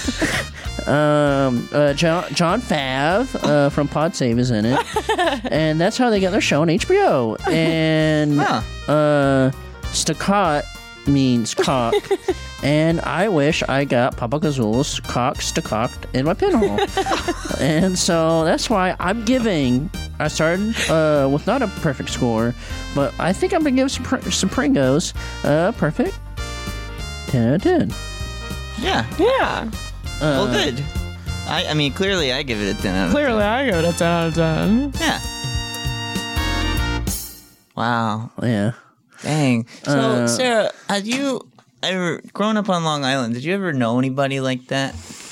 um, uh, John, John Fav uh, from Pod Save is in it. And that's how they get their show on H B O. And Huh. uh, Staccato means cock. And I wish I got Papa Gazool's cock stacocked in my pinhole. And so that's why I'm giving. I started uh, with not a perfect score, but I think I'm going to give Super- Supringos a perfect ten out of ten. Yeah. Yeah. Well, good. I, I mean, clearly I give it a ten out of Clearly, I go to ten out of ten. ten. Yeah. Wow. Yeah. Dang. So, Uh, Sarah, had you ever, growing up on Long Island, did you ever know anybody like that?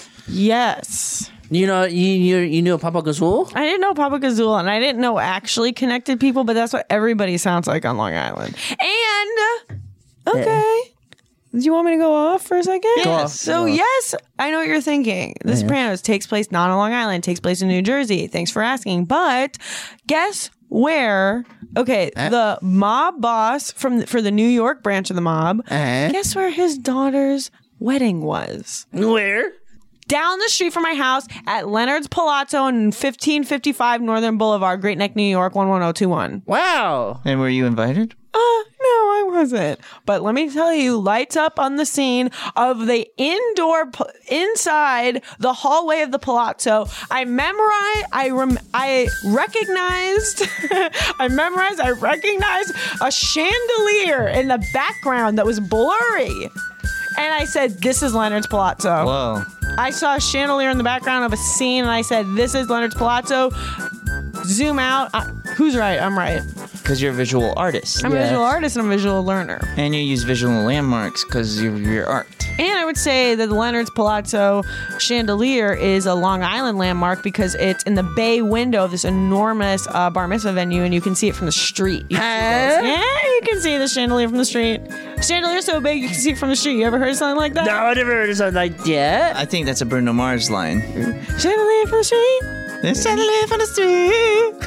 Yes. You know, you you, you knew Papa Gazool? I didn't know Papa Gazool, and I didn't know actually connected people, but that's what everybody sounds like on Long Island. And, okay. Do you want me to go off for a second? Go off. So, Go off. yes, I know what you're thinking. The Sopranos takes place not on Long Island, takes place in New Jersey. Thanks for asking. But guess where? Okay, the mob boss from the, for the New York branch of the mob. Uh-huh. Guess where his daughter's wedding was? Where? Down the street from my house at Leonard's Palazzo in fifteen fifty-five Northern Boulevard, Great Neck, New York, one one zero two one. Wow. And were you invited? Uh, no, I wasn't. But let me tell you, lights up on the scene of the indoor, p- inside the hallway of the Palazzo. I memorized, I rem- I recognized, I memorized, I recognized a chandelier in the background that was blurry. And I said, this is Leonard's Palazzo. Whoa. I saw a chandelier in the background of a scene, and I said, this is Leonard's Palazzo. Zoom out. Uh, who's right? I'm right. Because you're a visual artist. I'm Yeah. a visual artist and I'm a visual learner. And you use visual landmarks because of your art. And I would say that the Leonard's Palazzo chandelier is a Long Island landmark because it's in the bay window of this enormous uh, bar mitzvah venue, and you can see it from the street. You can see this. Yeah, you can see the chandelier from the street. Chandelier's so big you can see it from the street. You ever heard something like that? No, I never heard of something like that. I think that's a Bruno Mars line. Chandelier from the street. This- Chandelier from the street.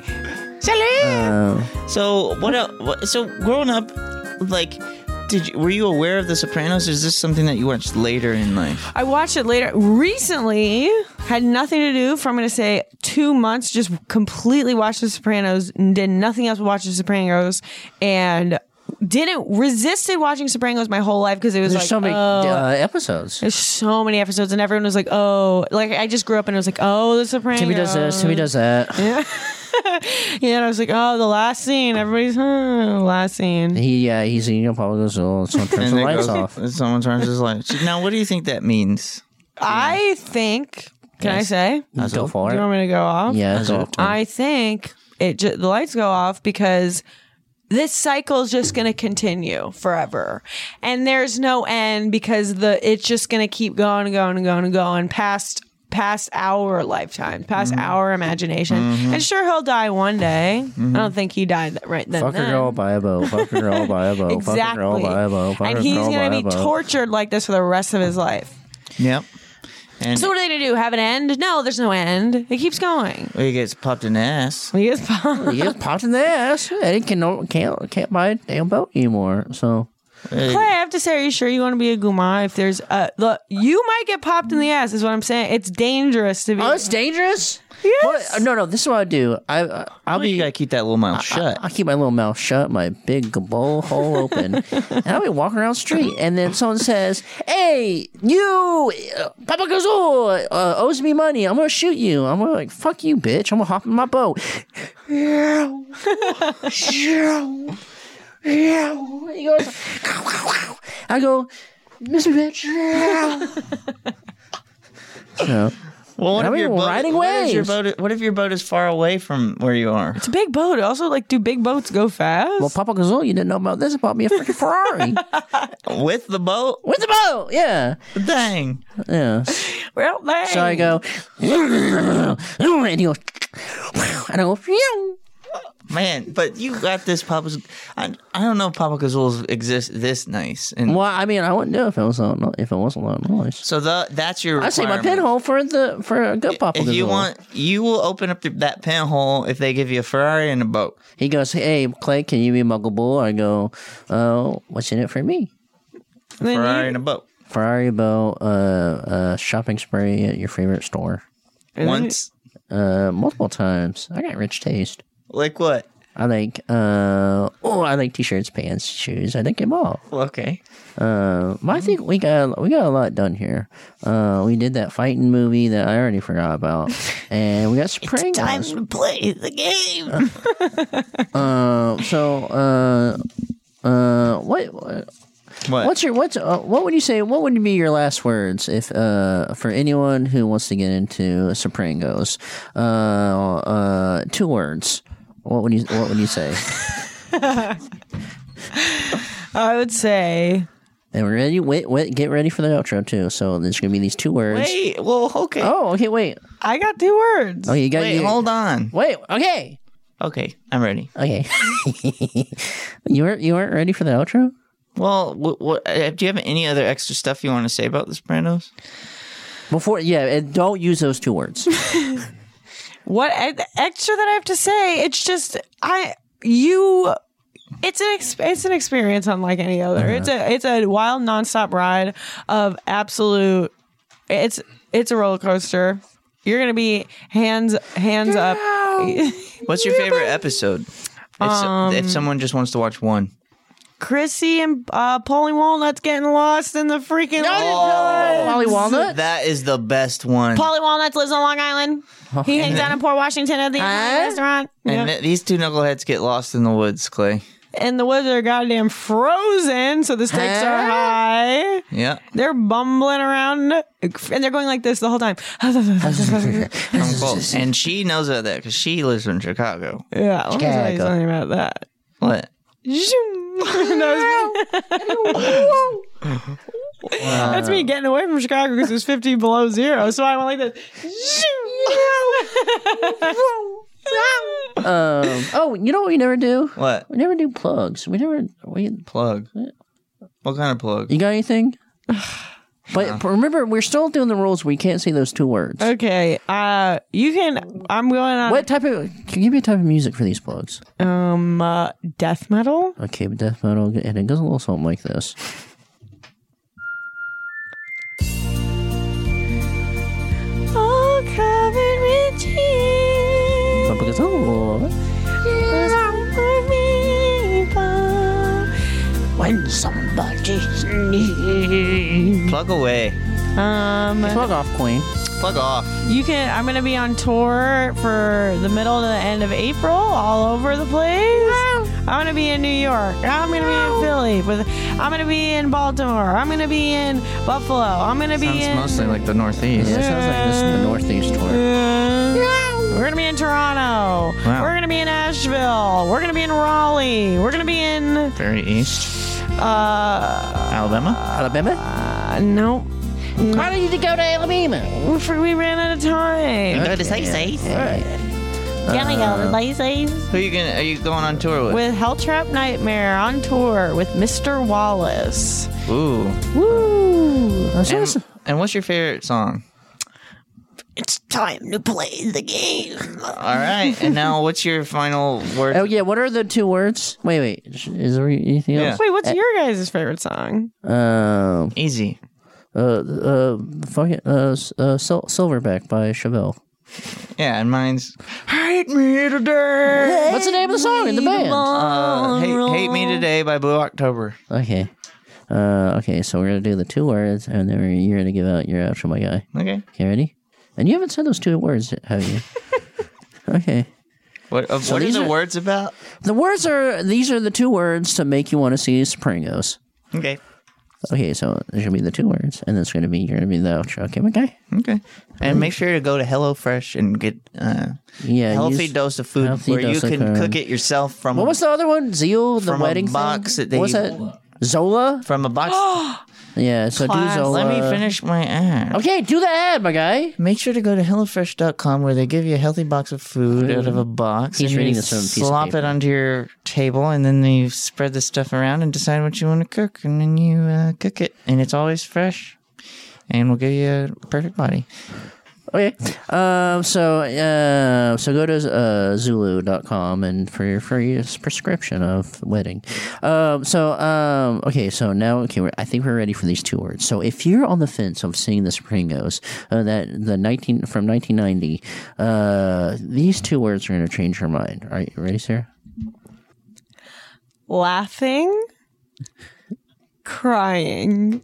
Chandelier. Uh, So what else? What, so growing up, like, did you, were you aware of The Sopranos? Or is this something that you watched later in life? I watched it later. Recently, had nothing to do for, I'm going to say, two months, just completely watched The Sopranos and did nothing else but watch The Sopranos, and didn't, resisted watching Sopranos my whole life because it was there's like, so many oh, uh, episodes. there's so many episodes, and everyone was like, oh, like I just grew up and it was like, oh, The Sopranos. Timmy does this, Timmy does that. Yeah. Yeah, and I was like, oh, the last scene. Everybody's, huh, last scene. He, yeah, he's eating a Papa Gazool. Someone turns the it lights goes- off. and someone turns his lights. Now, what do you think that means? I think, can Yes. I say? Go for Do it. you want me to go off? Yeah, That's go. it. I think it ju- the lights go off because this cycle is just going to continue forever, and there's no end because the it's just going to keep going and going and going and going past past our lifetime, past Mm-hmm. our imagination. And sure, he'll die one day. I don't think he died right then. Fuck a then. girl, buy a boat. Fuck a girl, buy a boat. Exactly. Fuck a girl, buy a boat. Fuck and a he's girl, going buy to a be boat. tortured like this for the rest of his life. Yep. And So what are they going to do? Have an end? No, there's no end. It keeps going. he gets popped in the ass. He gets He gets popped in the ass. And he can, no, can't, can't buy a damn boat anymore. So, Clay, I have to say, are you sure you want to be a guma? If there's a, look, you might get popped in the ass, is what I'm saying. It's dangerous to be. oh, it's dangerous? Yes. What? No, no, this is what I do. I, uh, I'll Well, be. you gotta keep that little mouth shut. I, will keep my little mouth shut, my big bowl hole open, and I'll be walking around the street, and then someone says, "Hey, you, uh, Papa Gazool, uh, owes me money. I'm gonna shoot you." I'm gonna like, "Fuck you, bitch! I'm gonna hop in my boat." Yeah, yeah, yeah. He goes, I go, "Miss me, bitch." Yeah. So, Well, what I if mean, your boat? riding What if your waves. boat? What if your boat is far away from where you are? It's a big boat. Also, like, do big boats go fast? well, Papa Gazool, you didn't know about this. Bought me a freaking Ferrari With the boat? with the boat. Yeah, Dang. yeah. well, dang. So I go, and he goes, and I go, "Phew." Man, but you got this Papa's. I, I don't know if Papa Gazool's exist this nice. And Well, I mean, I wouldn't do it if it was uh, if it wasn't that nice. so the that's your. I say my requirement. pinhole for the for a good Papa If you Gazool. want, you will open up the, that pinhole if they give you a Ferrari and a boat. He goes, "Hey, Clay, can you be Muggle Bull?" I go, "Oh, what's in it for me?" And then Ferrari you- and a boat. Ferrari boat, uh, uh, shopping spree at your favorite store. and then- Once. Uh, multiple times. I got rich taste. Like what? I like, uh, oh, I like t-shirts, pants, shoes. I like them all. Okay. Uh, but I think we got we got a lot done here. Uh, we did that fighting movie that I already forgot about, and we got Time Sopranos. to play the game. Uh, so, uh, uh, what, what What? what's your what's uh, what would you say? What would be your last words if uh for anyone who wants to get into Sopranos? Uh, uh, two words. What would you What would you say? I would say. And we're ready. Wait, wait. Get ready for the outro too. So there's gonna be these two words. Wait. Well, okay. Oh, okay. Wait. I got two words. Oh, you got. Wait, you, hold on. Wait. Okay. Okay, I'm ready. Okay. you weren't. You weren't ready for the outro. Well, what, what, uh, do you have any other extra stuff you want to say about The Sopranos? Before, yeah, and don't use those two words. What e- extra that I have to say? It's just I you. It's an ex- it's an experience unlike any other. It's a it's a wild nonstop ride of absolute. It's it's a roller coaster. You're gonna be hands hands up. What's your favorite episode? If, so- if someone just wants to watch one. Chrissy and uh, Paulie Walnut's getting lost in the freaking. Molly Walnut. That is the best one. Paulie Walnuts lives on Long Island. He hangs out in Port Washington at the restaurant. and Yeah. th- these two knuckleheads get lost in the woods, Clay. And the woods are goddamn frozen, so the stakes are high. Yeah. They're bumbling around, and they're going like this the whole time. Come close. And she knows about that because she lives in Chicago. Yeah, let me tell you Chicago. something about that. What? That's me getting away from Chicago because it's fifty below zero. So I went like this. Um. Oh, you know what we never do? What? We never do plugs. We never. We. Plug. What kind of plug? You got anything? But remember, we're still doing the rules. We can't say those two words. Okay, uh, you can. I'm going on. What type of? Can you give me a type of music for these plugs? Um, uh, death metal. Okay, but death metal, and it goes a little something like this. All covered with tears. But because oh, When somebody's near. Plug away. Um, plug off, Queen. Plug off. you can. I'm gonna be on tour for the middle to the end of April, all over the place. I'm gonna be in New York. I'm gonna be in Philly. With. I'm gonna be in Baltimore. I'm gonna be in Buffalo. I'm gonna be Sounds in. mostly like the Northeast. Yeah, it sounds like this is the Northeast tour. Uh, We're gonna be in Toronto. Wow. We're gonna be in Asheville. We're gonna be in Raleigh. We're gonna be in Very east. uh, Alabama? Alabama? uh no. Why do you need to go to Alabama? We for- we ran out of time. Go to say say. Can I go to places? Who are you gonna? Are you going on tour with? With Helltrap Nightmare on tour with Mister Wallace. Ooh. Woo! And, and what's your favorite song? It's time to play the game. All right. And now, what's your final word? Oh yeah, what are the two words? Wait, wait. Is there anything Yeah. else? Wait, what's your guys' favorite song? Um. Easy. Uh. Uh. Fucking. Uh. s- uh Sil- Silverback by Chevelle. Yeah, and mine's "Hate Me Today." What's the name of the song in the band? Uh, hate, hate Me Today by Blue October. Okay. Uh. Okay. So we're gonna do the two words, and then we're, you're gonna give out your outro, my guy. Okay. Okay. Ready? And you haven't said those two words, have you? Okay. What? Uh, So what are these the are- words about? The words are. These are the two words to make you want to see Sopranos. Okay. Okay, so there's gonna be the two words, and it's gonna be you're gonna be the outro. Okay, my guy. Okay. And make sure to go to HelloFresh and get uh, Yeah. a healthy use- dose of food healthy where you dose of can food. cook it yourself from What was the other one? Zeal, the From a wedding box thing? that they- What was that? Zola. from a box. Yeah. So Class. do Zola. Let me finish my ad. Okay, do the ad, my guy. Make sure to go to HelloFresh dot com where they give you a healthy box of food out of a box. He's and reading you this on a piece of slop paper. it onto your table, and then you spread the stuff around and decide what you want to cook, and then you uh, cook it, and it's always fresh, and we'll give you a perfect body. Okay. Um, so uh, so go to uh, Zulu dot com and for your free prescription of wedding. Um, so um, okay. So now okay. We're, I think we're ready for these two words. So if you're on the fence of seeing The Sopranos, uh, that the nineteen from nineteen ninety, uh, these two words are going to change your mind. Are you ready, Sarah? Laughing, crying.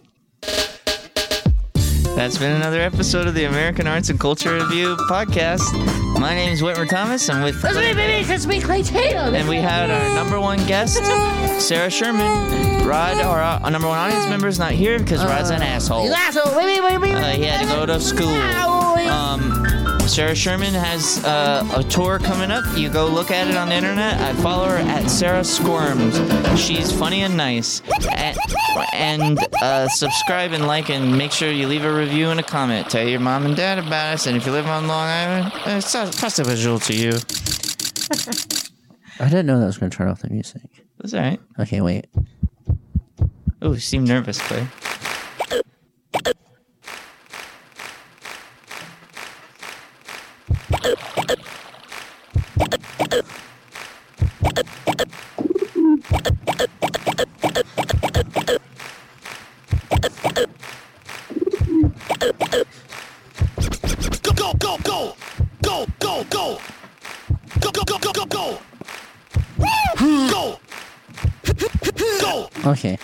That's been another episode of the American Arts and Culture Review podcast. My name is Whitmer Thomas. I'm with That's me, baby. That's me, Clay Taylor. and we had our number one guest, Sarah Sherman. Rod, our, our number one audience member, is not here because Rod's an asshole. He's an asshole. Wait, wait, wait, wait. Uh, he had to go to school. Um, Sarah Sherman has uh, a tour coming up. You go look at it on the internet. I follow her at Sarah Squirms. She's funny and nice. And, and uh, subscribe and like and make sure you leave a review and a comment. Tell your mom and dad about us. And if you live on Long Island, it's possible to you. I didn't know that was going to turn off the music. That's all right. Okay, wait. Oh, you seem nervous, Clay. Go, go, go! Go, go, go! Go, go, go, go, go, go! Go! Go! Okay.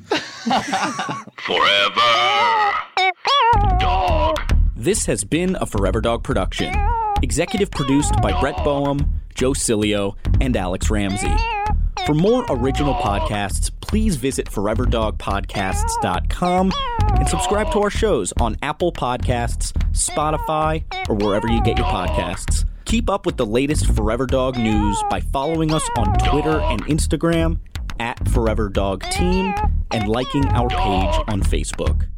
Forever Dog. This has been a Forever Dog production. Executive produced by Brett Boehm, Joe Cilio, and Alex Ramsey. For more original podcasts, please visit forever dog podcasts dot com and subscribe to our shows on Apple Podcasts, Spotify, or wherever you get your podcasts. Keep up with the latest Forever Dog news by following us on Twitter and Instagram at Forever Dog Team and liking our page on Facebook.